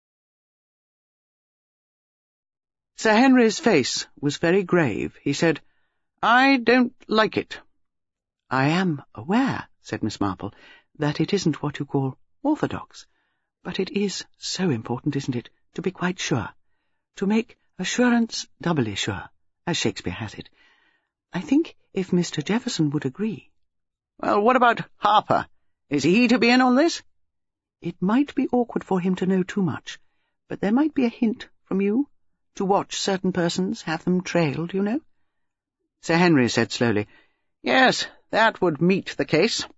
Sir Henry's face was very grave. He said, "I don't like it." "I am aware," said Miss Marple, "that it isn't what you call orthodox. But it is so important, isn't it, to be quite sure, to make assurance doubly sure, as Shakespeare has it. I think if Mister Jefferson would agree—" "Well, what about Harper? Is he to be in on this?" "It might be awkward for him to know too much, but there might be a hint from you, to watch certain persons, have them trailed, you know." Sir Henry said slowly, "Yes, that would meet the case."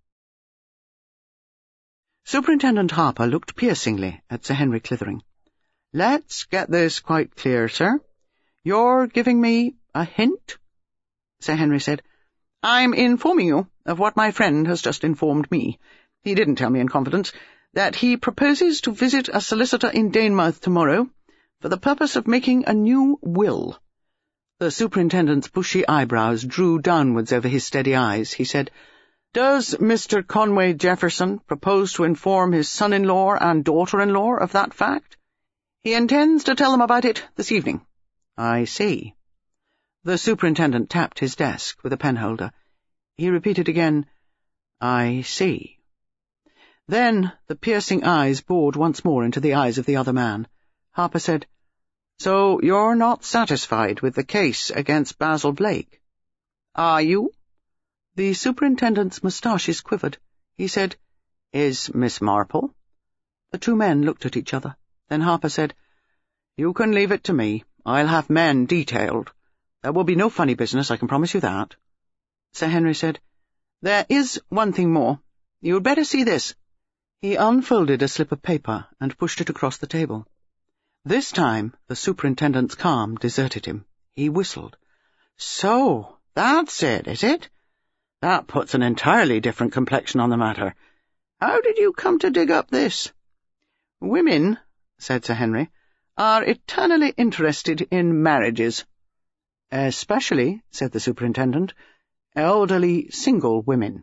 Superintendent Harper looked piercingly at Sir Henry Clithering. "Let's get this quite clear, sir. You're giving me a hint?" Sir Henry said, "I'm informing you of what my friend has just informed me. He didn't tell me in confidence that he proposes to visit a solicitor in Danemouth tomorrow for the purpose of making a new will." The superintendent's bushy eyebrows drew downwards over his steady eyes. He said, "Does Mister Conway Jefferson propose to inform his son-in-law and daughter-in-law of that fact? He intends to tell them about it this evening." "I see." The superintendent tapped his desk with a penholder. He repeated again, "I see." Then the piercing eyes bored once more into the eyes of the other man. Harper said, "So you're not satisfied with the case against Basil Blake? Are you?" The superintendent's moustaches quivered. He said, "Is Miss Marple?" The two men looked at each other. Then Harper said, "You can leave it to me. I'll have men detailed. There will be no funny business, I can promise you that." Sir Henry said, "There is one thing more. You'd better see this." He unfolded a slip of paper and pushed it across the table. This time the superintendent's calm deserted him. He whistled. "So, that's it, is it? That puts an entirely different complexion on the matter. How did you come to dig up this?" "Women," said Sir Henry, "are eternally interested in marriages." "Especially," said the superintendent, "elderly single women."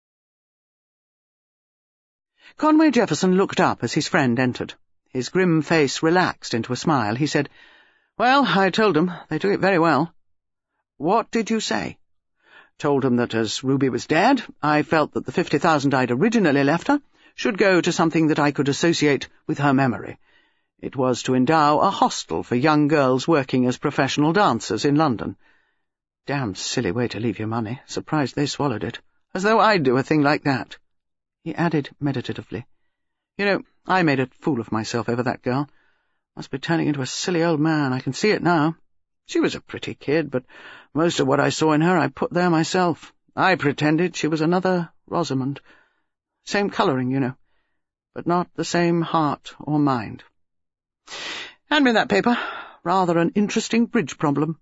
Conway Jefferson looked up as his friend entered. His grim face relaxed into a smile. He said, "Well, I told them. They took it very well." "What did you say?" "Told them that as Ruby was dead, I felt that the fifty thousand I'd originally left her should go to something that I could associate with her memory. It was to endow a hostel for young girls working as professional dancers in London. Damned silly way to leave your money. Surprised they swallowed it. As though I'd do a thing like that." He added meditatively, "You know, I made a fool of myself over that girl. Must be turning into a silly old man. I can see it now. She was a pretty kid, but most of what I saw in her I put there myself. I pretended she was another Rosamond. Same colouring, you know, but not the same heart or mind. Hand me that paper. Rather an interesting bridge problem."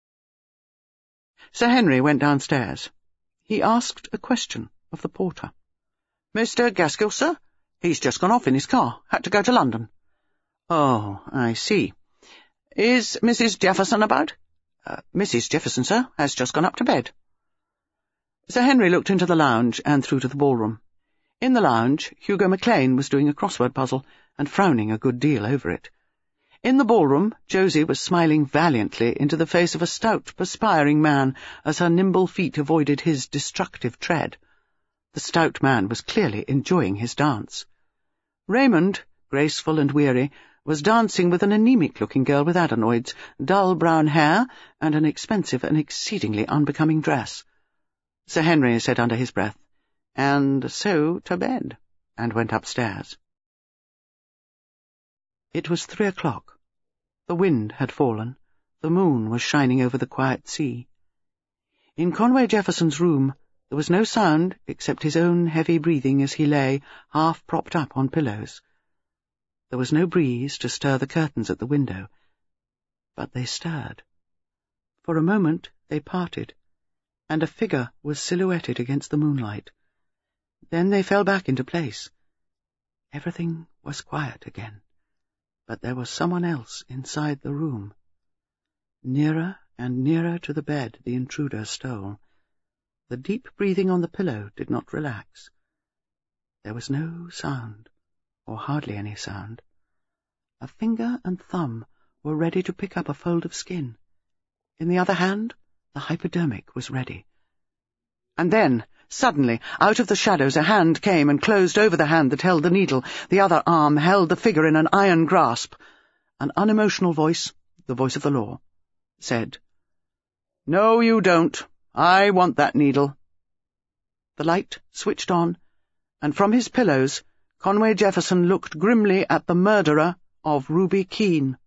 Sir Henry went downstairs. He asked a question of the porter. "Mister Gaskell, sir? He's just gone off in his car. Had to go to London." "Oh, I see. Is Missus Jefferson about?" Uh, Missus Jefferson, sir, has just gone up to bed." Sir Henry looked into the lounge and through to the ballroom. In the lounge, Hugo MacLean was doing a crossword puzzle and frowning a good deal over it. In the ballroom, Josie was smiling valiantly into the face of a stout, perspiring man as her nimble feet avoided his destructive tread. The stout man was clearly enjoying his dance. Raymond, graceful and weary, was dancing with an anemic-looking girl with adenoids, dull brown hair, and an expensive and exceedingly unbecoming dress. Sir Henry said under his breath, "And so to bed," and went upstairs. It was three o'clock. The wind had fallen. The moon was shining over the quiet sea. In Conway Jefferson's room there was no sound except his own heavy breathing as he lay, half propped up on pillows. There was no breeze to stir the curtains at the window, but they stirred. For a moment they parted, and a figure was silhouetted against the moonlight. Then they fell back into place. Everything was quiet again, but there was someone else inside the room. Nearer and nearer to the bed the intruder stole. The deep breathing on the pillow did not relax. There was no sound, or hardly any sound. A finger and thumb were ready to pick up a fold of skin. In the other hand, the hypodermic was ready. And then, suddenly, out of the shadows a hand came and closed over the hand that held the needle. The other arm held the figure in an iron grasp. An unemotional voice, the voice of the law, said, "No, you don't. I want that needle." The light switched on, and from his pillows Conway Jefferson looked grimly at the murderer of Ruby Keene.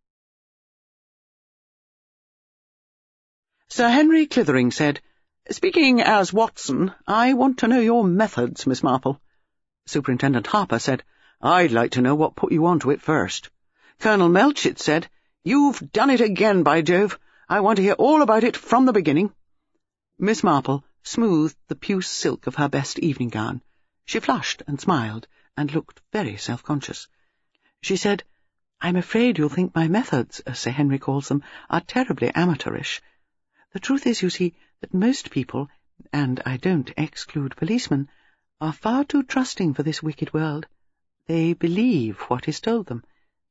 Sir Henry Clithering said, "Speaking as Watson, I want to know your methods, Miss Marple." Superintendent Harper said, "I'd like to know what put you on to it first." Colonel Melchett said, "You've done it again, by Jove. I want to hear all about it from the beginning." Miss Marple smoothed the puce silk of her best evening gown. She flushed and smiled, and looked very self-conscious. She said, "I'm afraid you'll think my methods, as Sir Henry calls them, are terribly amateurish. The truth is, you see, that most people, and I don't exclude policemen, are far too trusting for this wicked world. They believe what is told them.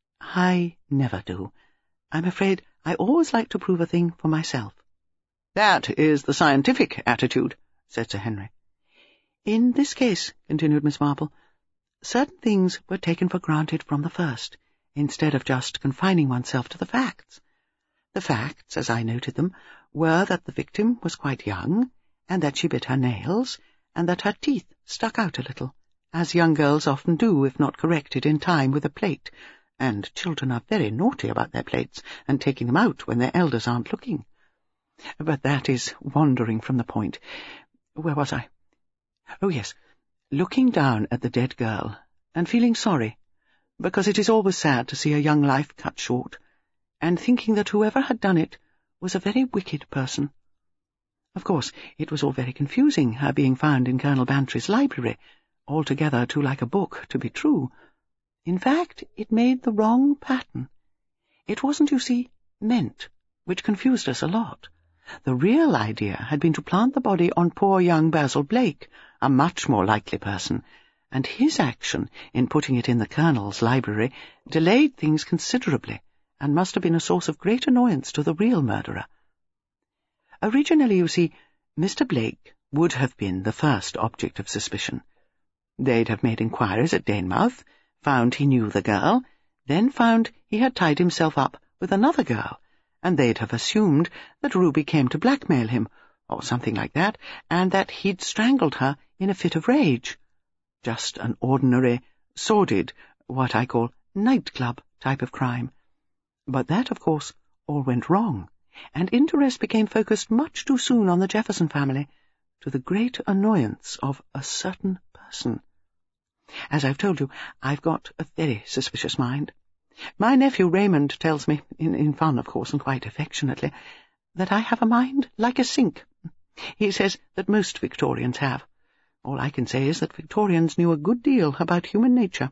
I never do. I'm afraid I always like to prove a thing for myself." "That is the scientific attitude," said Sir Henry. "In this case," continued Miss Marple, "certain things were taken for granted from the first, instead of just confining oneself to the facts. The facts, as I noted them, were that the victim was quite young, and that she bit her nails, and that her teeth stuck out a little, as young girls often do if not corrected in time with a plate, and children are very naughty about their plates, and taking them out when their elders aren't looking. But that is wandering from the point. Where was I? Oh, yes, looking down at the dead girl, and feeling sorry, because it is always sad to see a young life cut short, and thinking that whoever had done it was a very wicked person. Of course, it was all very confusing, her being found in Colonel Bantry's library, altogether too like a book to be true. In fact, it made the wrong pattern. It wasn't, you see, meant, which confused us a lot. The real idea had been to plant the body on poor young Basil Blake, a much more likely person, and his action in putting it in the Colonel's library delayed things considerably, and must have been a source of great annoyance to the real murderer. Originally, you see, Mister Blake would have been the first object of suspicion. They'd have made inquiries at Danemouth, found he knew the girl, then found he had tied himself up with another girl, and they'd have assumed that Ruby came to blackmail him, or something like that, and that he'd strangled her in a fit of rage. Just an ordinary, sordid, what I call nightclub type of crime. But that, of course, all went wrong, and interest became focused much too soon on the Jefferson family, to the great annoyance of a certain person. As I've told you, I've got a very suspicious mind. My nephew Raymond tells me, in, in fun, of course, and quite affectionately, that I have a mind like a sink. He says that most Victorians have. All I can say is that Victorians knew a good deal about human nature.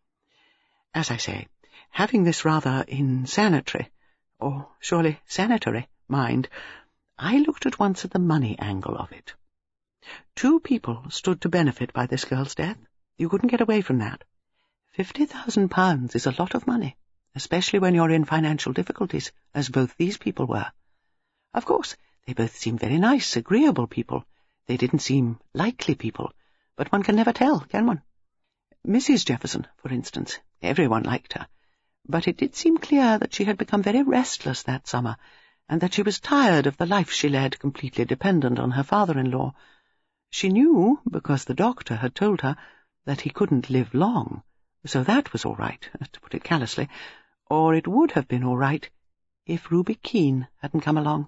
As I say, having this rather insanitary, or surely sanitary, mind, I looked at once at the money angle of it. Two people stood to benefit by this girl's death. You couldn't get away from that. Fifty thousand pounds is a lot of money, especially when you're in financial difficulties, as both these people were. Of course, they both seemed very nice, agreeable people. They didn't seem likely people, but one can never tell, can one? Missus Jefferson, for instance, everyone liked her, but it did seem clear that she had become very restless that summer, and that she was tired of the life she led, completely dependent on her father-in-law. She knew, because the doctor had told her, that he couldn't live long, so that was all right, to put it callously, or it would have been all right if Ruby Keene hadn't come along.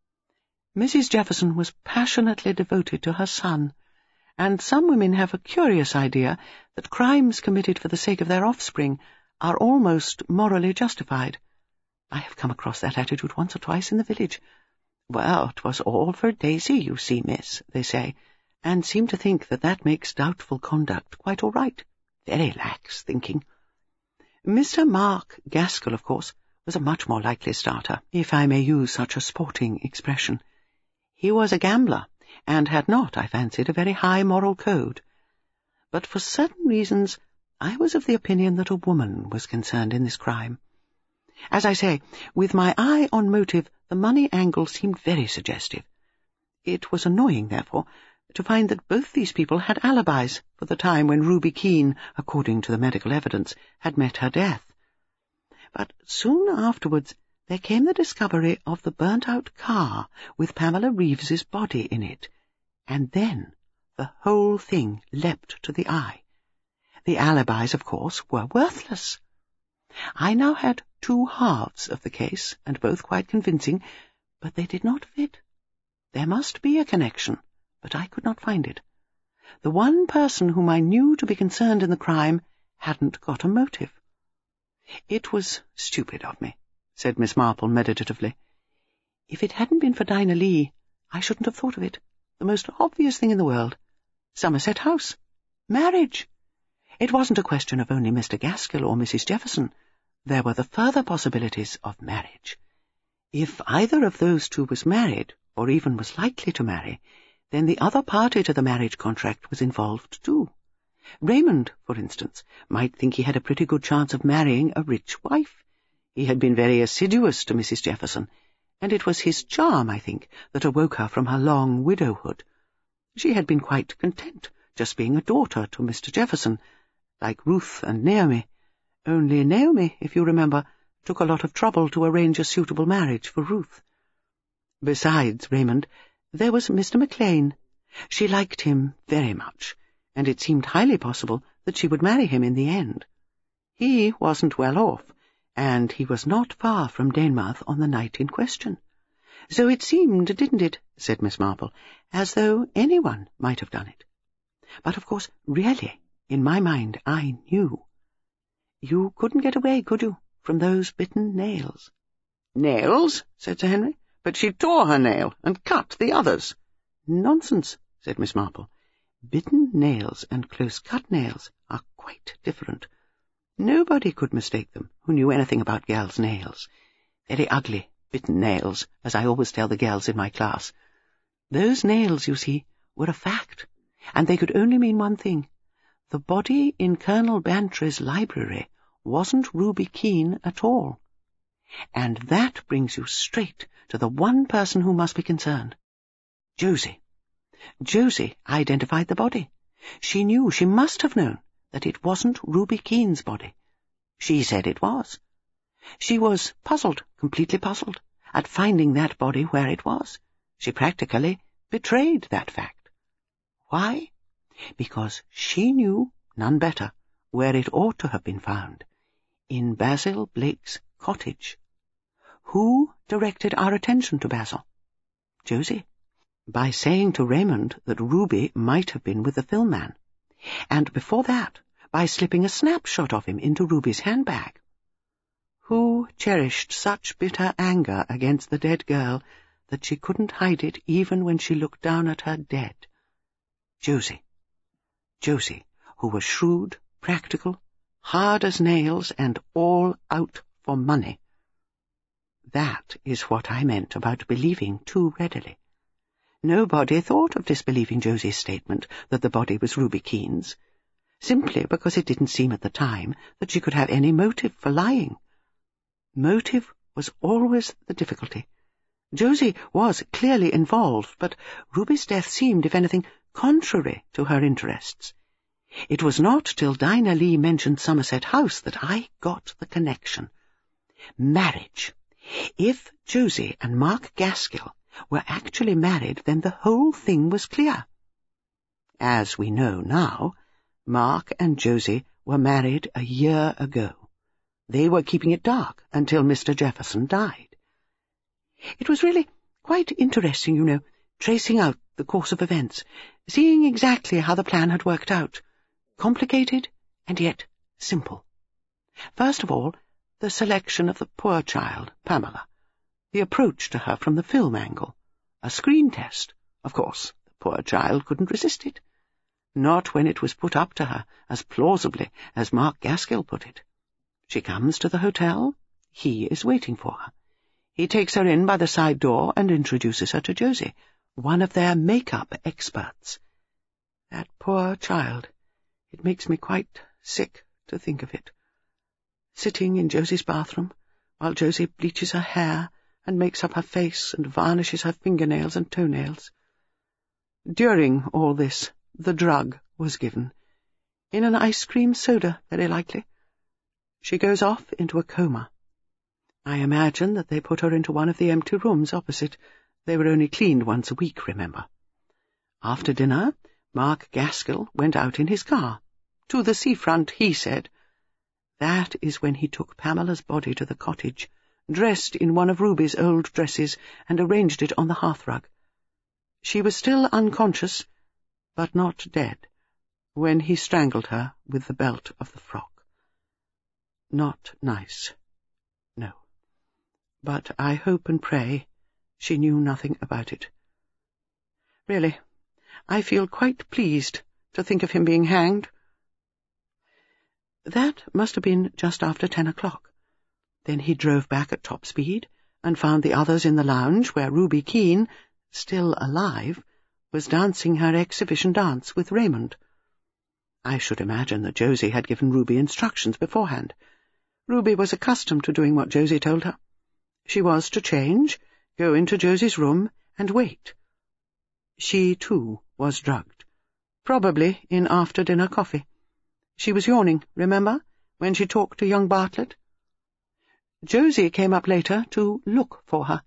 Missus Jefferson was passionately devoted to her son, and some women have a curious idea that crimes committed for the sake of their offspring are almost morally justified. I have come across that attitude once or twice in the village. Well, 'twas all for Daisy, you see, miss, they say, and seem to think that that makes doubtful conduct quite all right. Very lax thinking. Mister Mark Gaskell, of course, was a much more likely starter, if I may use such a sporting expression. He was a gambler, and had not, I fancied, a very high moral code. But for certain reasons I was of the opinion that a woman was concerned in this crime. As I say, with my eye on motive, the money angle seemed very suggestive. It was annoying, therefore, to find that both these people had alibis for the time when Ruby Keene, according to the medical evidence, had met her death. But soon afterwards there came the discovery of the burnt-out car with Pamela Reeves's body in it, and then the whole thing leapt to the eye. The alibis, of course, were worthless. I now had two halves of the case, and both quite convincing, but they did not fit. There must be a connection, but I could not find it. The one person whom I knew to be concerned in the crime hadn't got a motive. "It was stupid of me," said Miss Marple meditatively. "If it hadn't been for Dinah Lee, I shouldn't have thought of it. The most obvious thing in the world. Somerset House. Marriage. It wasn't a question of only Mister Gaskell or Missus Jefferson. There were the further possibilities of marriage. If either of those two was married, or even was likely to marry, then the other party to the marriage contract was involved too. Raymond, for instance, might think he had a pretty good chance of marrying a rich wife. He had been very assiduous to Missus Jefferson, and it was his charm, I think, that awoke her from her long widowhood. She had been quite content, just being a daughter to Mister Jefferson, like Ruth and Naomi. Only Naomi, if you remember, took a lot of trouble to arrange a suitable marriage for Ruth. Besides Raymond, there was Mister Maclean. She liked him very much, and it seemed highly possible that she would marry him in the end. He wasn't well off, and he was not far from Danemouth on the night in question. So it seemed, didn't it, said Miss Marple, as though anyone might have done it. But of course, really, in my mind, I knew. You couldn't get away, could you, from those bitten nails? Nails? Said Sir Henry. But she tore her nail and cut the others. Nonsense, said Miss Marple. Bitten nails and close-cut nails are quite different. Nobody could mistake them who knew anything about girls' nails. Very ugly, bitten nails, as I always tell the girls in my class. Those nails, you see, were a fact, and they could only mean one thing. The body in Colonel Bantry's library wasn't Ruby Keene at all. And that brings you straight to the one person who must be concerned. Josie. Josie identified the body. She knew, she must have known, that it wasn't Ruby Keene's body. She said it was. She was puzzled, completely puzzled, at finding that body where it was. She practically betrayed that fact. Why? Because she knew, none better, where it ought to have been found. In Basil Blake's cottage. Who directed our attention to Basil? Josie. By saying to Raymond that Ruby might have been with the film man. And before that, by slipping a snapshot of him into Ruby's handbag. Who cherished such bitter anger against the dead girl that she couldn't hide it even when she looked down at her dead? Josie. Josie, who was shrewd, practical, hard as nails, and all out for money. That is what I meant about believing too readily. Nobody thought of disbelieving Josie's statement that the body was Ruby Keene's, simply because it didn't seem at the time that she could have any motive for lying. Motive was always the difficulty. Josie was clearly involved, but Ruby's death seemed, if anything, contrary to her interests. It was not till Dinah Lee mentioned Somerset House that I got the connection. Marriage. If Josie and Mark Gaskell were actually married, then the whole thing was clear. As we know now, Mark and Josie were married a year ago. They were keeping it dark until Mister Jefferson died. It was really quite interesting, you know, tracing out the course of events, seeing exactly how the plan had worked out. Complicated and yet simple. First of all, the selection of the poor child, Pamela. The approach to her from the film angle. A screen test. Of course, the poor child couldn't resist it. Not when it was put up to her as plausibly as Mark Gaskell put it. She comes to the hotel. He is waiting for her. He takes her in by the side door and introduces her to Josie, one of their make-up experts. That poor child. It makes me quite sick to think of it. Sitting in Josie's bathroom, while Josie bleaches her hair and makes up her face and varnishes her fingernails and toenails. During all this, the drug was given. In an ice cream soda, very likely. She goes off into a coma. I imagine that they put her into one of the empty rooms opposite. They were only cleaned once a week, remember. After dinner, Mark Gaskell went out in his car. To the seafront, he said. That is when he took Pamela's body to the cottage, dressed in one of Ruby's old dresses, and arranged it on the hearthrug. She was still unconscious, but not dead, when he strangled her with the belt of the frock. Not nice, no. But I hope and pray she knew nothing about it. Really, I feel quite pleased to think of him being hanged. That must have been just after ten o'clock. Then he drove back at top speed and found the others in the lounge where Ruby Keene, still alive, was dancing her exhibition dance with Raymond. I should imagine that Josie had given Ruby instructions beforehand. Ruby was accustomed to doing what Josie told her. She was to change, go into Josie's room, and wait. She, too, was drugged, probably in after-dinner coffee. She was yawning, remember, when she talked to young Bartlett? Josie came up later to look for her.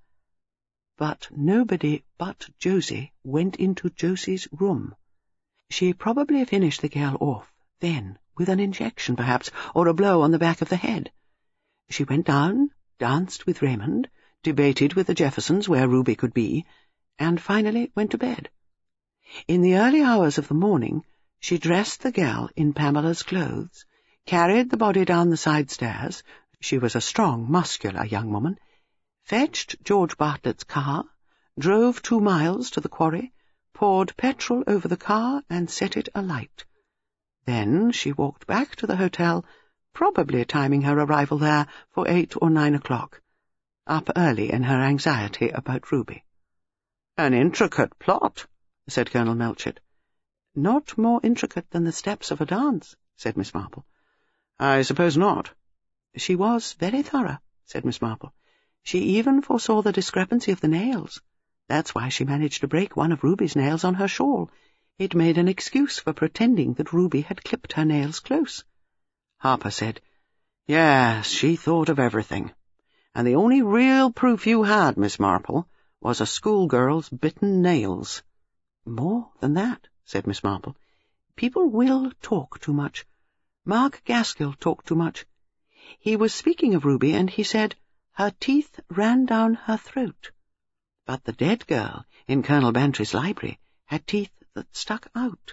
But nobody but Josie went into Josie's room. She probably finished the girl off, then, with an injection perhaps, or a blow on the back of the head. She went down, danced with Raymond, debated with the Jeffersons where Ruby could be, and finally went to bed. In the early hours of the morning, she dressed the girl in Pamela's clothes, carried the body down the side stairs — she was a strong, muscular young woman — fetched George Bartlett's car, drove two miles to the quarry, poured petrol over the car and set it alight. Then she walked back to the hotel, probably timing her arrival there for eight or nine o'clock, up early in her anxiety about Ruby. "An intricate plot," said Colonel Melchett. "Not more intricate than the steps of a dance," said Miss Marple. "I suppose not." "She was very thorough," said Miss Marple. "She even foresaw the discrepancy of the nails. That's why she managed to break one of Ruby's nails on her shawl. It made an excuse for pretending that Ruby had clipped her nails close." Harper said, "Yes, she thought of everything. And the only real proof you had, Miss Marple, was a schoolgirl's bitten nails." "More than that," said Miss Marple. "People will talk too much. Mark Gaskill talked too much. He was speaking of Ruby, and he said her teeth ran down her throat. But the dead girl in Colonel Bantry's library had teeth that stuck out."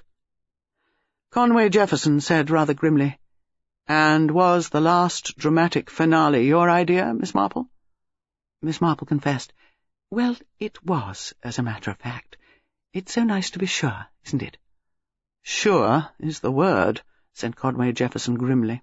Conway Jefferson said rather grimly, "And was the last dramatic finale your idea, Miss Marple?" Miss Marple confessed, "Well, it was, as a matter of fact. It's so nice to be sure, isn't it?" "Sure is the word," said Conway Jefferson grimly.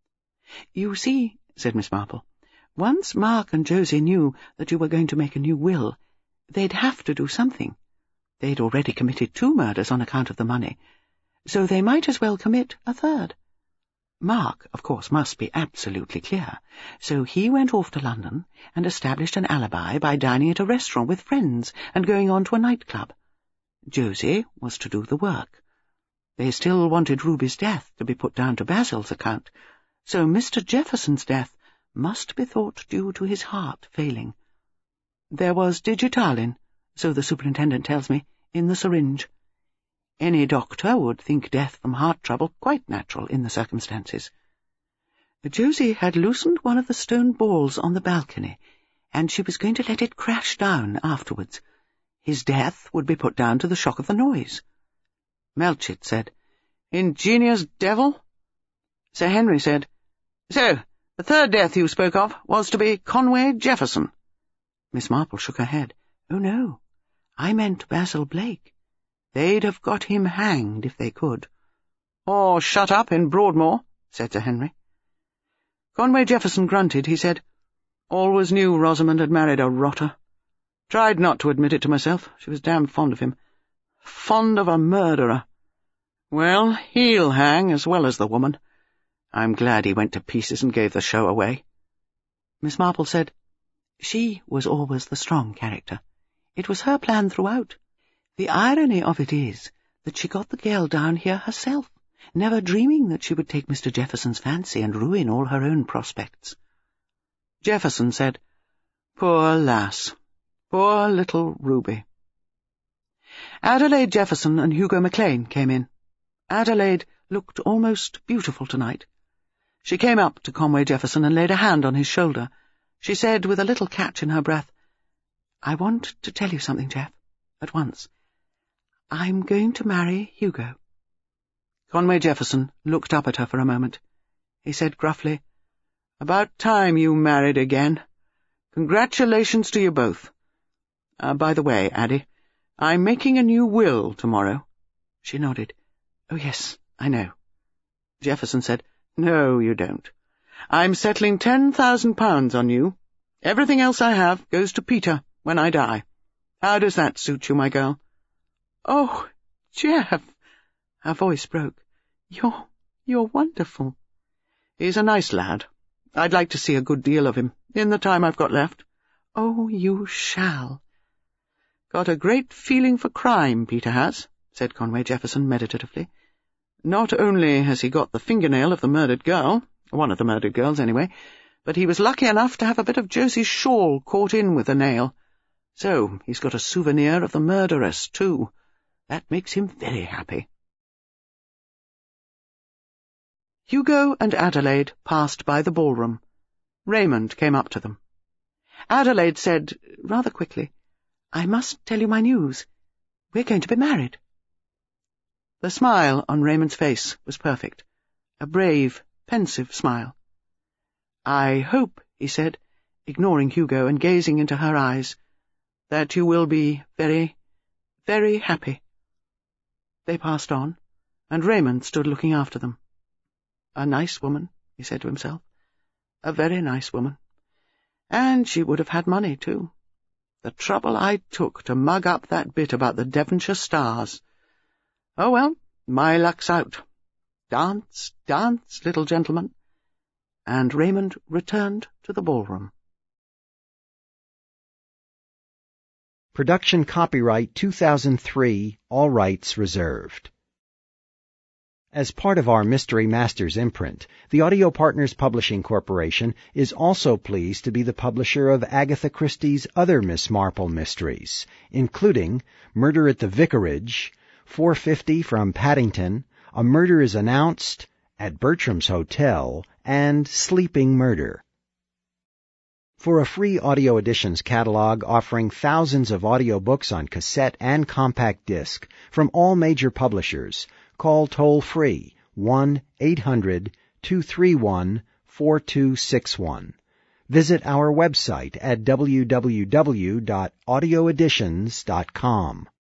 "You see," said Miss Marple, "once Mark and Josie knew that you were going to make a new will, they'd have to do something. They'd already committed two murders on account of the money, so they might as well commit a third. Mark, of course, must be absolutely clear, so he went off to London and established an alibi by dining at a restaurant with friends and going on to a nightclub. Josie was to do the work. They still wanted Ruby's death to be put down to Basil's account, so Mister Jefferson's death must be thought due to his heart failing. There was digitalin, so the superintendent tells me, in the syringe. Any doctor would think death from heart trouble quite natural in the circumstances. Josie had loosened one of the stone balls on the balcony, and she was going to let it crash down afterwards. His death would be put down to the shock of the noise. Melchett said, "Ingenious devil." Sir Henry said, "So, the third death you spoke of was to be Conway Jefferson." Miss Marple shook her head. "Oh, no, I meant Basil Blake. They'd have got him hanged if they could." "Or shut up in Broadmoor," said Sir Henry. Conway Jefferson grunted. He said, "Always knew Rosamond had married a rotter. Tried not to admit it to myself. She was damned fond of him. Fond of a murderer. Well, he'll hang as well as the woman. I'm glad he went to pieces and gave the show away." Miss Marple said, "She was always the strong character. It was her plan throughout. The irony of it is that she got the girl down here herself, never dreaming that she would take Mister Jefferson's fancy and ruin all her own prospects." Jefferson said, "Poor lass, poor little Ruby." Adelaide Jefferson and Hugo McLean came in. Adelaide looked almost beautiful tonight. She came up to Conway Jefferson and laid a hand on his shoulder. She said with a little catch in her breath, "I want to tell you something, Jeff, at once. I'm going to marry Hugo." Conway Jefferson looked up at her for a moment. He said gruffly, "About time you married again. Congratulations to you both. Uh, by the way, Addie, I'm making a new will tomorrow." She nodded. "Oh, yes, I know." Jefferson said, "No, you don't. I'm settling ten thousand pounds on you. Everything else I have goes to Peter when I die. How does that suit you, my girl?" "Oh, Jeff," her voice broke. You're, you're wonderful." "He's a nice lad. I'd like to see a good deal of him, in the time I've got left." "Oh, you shall." "Got a great feeling for crime, Peter has," said Conway Jefferson meditatively. "Not only has he got the fingernail of the murdered girl, one of the murdered girls anyway, but he was lucky enough to have a bit of Josie's shawl caught in with the nail. So he's got a souvenir of the murderess, too. That makes him very happy." Hugo and Adelaide passed by the ballroom. Raymond came up to them. Adelaide said, rather quickly, "I must tell you my news. We're going to be married." The smile on Raymond's face was perfect, a brave, pensive smile. "I hope," he said, ignoring Hugo and gazing into her eyes, "that you will be very, very happy." They passed on, and Raymond stood looking after them. "A nice woman," he said to himself. "A very nice woman. And she would have had money, too. The trouble I took to mug up that bit about the Devonshire stars. Oh, well, my luck's out. Dance, dance, little gentleman." And Raymond returned to the ballroom. Production copyright two thousand three, all rights reserved. As part of our Mystery Masters imprint, the Audio Partners Publishing Corporation is also pleased to be the publisher of Agatha Christie's other Miss Marple mysteries, including Murder at the Vicarage, four fifty from Paddington, A Murder is Announced, At Bertram's Hotel, and Sleeping Murder. For a free Audio Editions catalog offering thousands of audiobooks on cassette and compact disc from all major publishers, call toll-free one eight hundred two three one four two six one. Visit our website at w w w dot audio editions dot com.